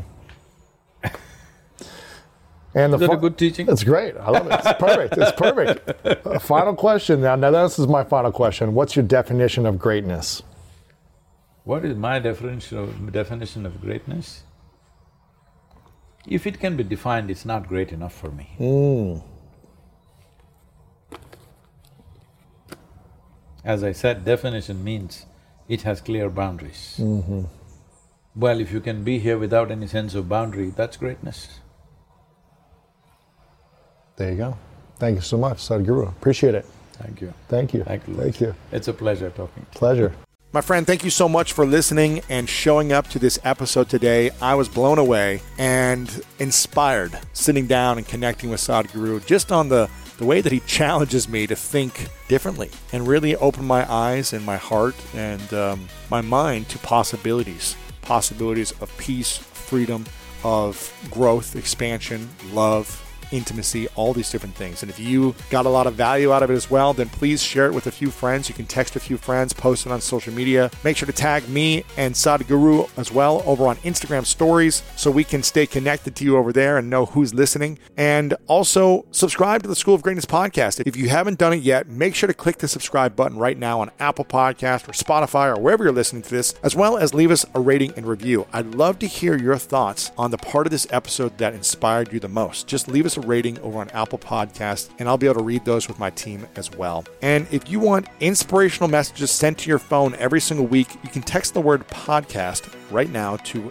And Is that a good teaching? It's great. I love it. It's perfect. It's perfect. Final question now. Now this is my final question. What's your definition of greatness? What is my definition of greatness? If it can be defined, it's not great enough for me. As I said, definition means it has clear boundaries. Well, if you can be here without any sense of boundary, that's greatness. There you go. Thank you so much, Sadhguru. Appreciate it. Thank you. Thank you. Thank you. Thank you. It's a pleasure talking to you. Pleasure. My friend, thank you so much for listening and showing up to this episode today. I was blown away and inspired sitting down and connecting with Sadhguru just on the way that he challenges me to think differently and really open my eyes and my heart and my mind to possibilities of peace, freedom, of growth, expansion, love, intimacy, all these different things. And if you got a lot of value out of it as well, then please share it with a few friends. You can text a few friends, post it on social media. Make sure to tag me and Sadhguru as well over on Instagram stories so we can stay connected to you over there and know who's listening. And also subscribe to the School of Greatness podcast. If you haven't done it yet, make sure to click the subscribe button right now on Apple Podcast or Spotify or wherever you're listening to this, as well as leave us a rating and review. I'd love to hear your thoughts on the part of this episode that inspired you the most. Just leave us a rating over on Apple Podcasts, and I'll be able to read those with my team as well. And if you want inspirational messages sent to your phone every single week, you can text the word podcast right now to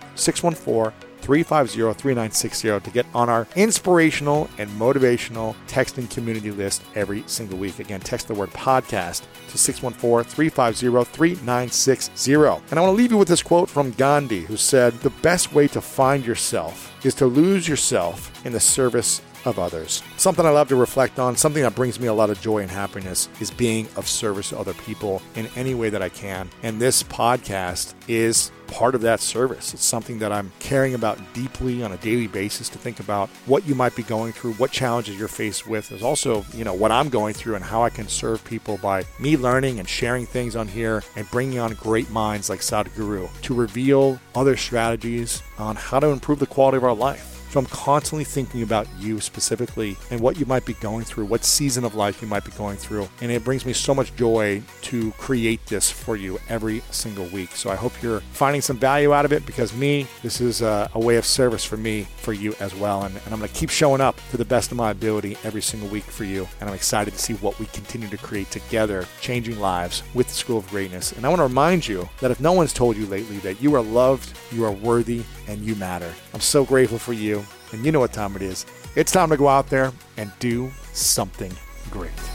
614-350-3960 to get on our inspirational and motivational texting community list every single week. Again, text the word podcast to 614-350-3960. And I want to leave you with this quote from Gandhi, who said, "The best way to find yourself is to lose yourself in the service of others." Something I love to reflect on, something that brings me a lot of joy and happiness, is being of service to other people in any way that I can. And this podcast is part of that service. It's something that I'm caring about deeply on a daily basis, to think about what you might be going through, what challenges you're faced with. There's also, what I'm going through and how I can serve people by me learning and sharing things on here and bringing on great minds like Sadhguru to reveal other strategies on how to improve the quality of our life. So I'm constantly thinking about you specifically and what you might be going through, what season of life you might be going through. And it brings me so much joy to create this for you every single week. So I hope you're finding some value out of it, because this is a way of service for me, for you as well. And I'm going to keep showing up to the best of my ability every single week for you. And I'm excited to see what we continue to create together, changing lives with the School of Greatness. And I want to remind you that if no one's told you lately that you are loved, you are worthy, and you matter, I'm so grateful for you. And you know what time it is. It's time to go out there and do something great.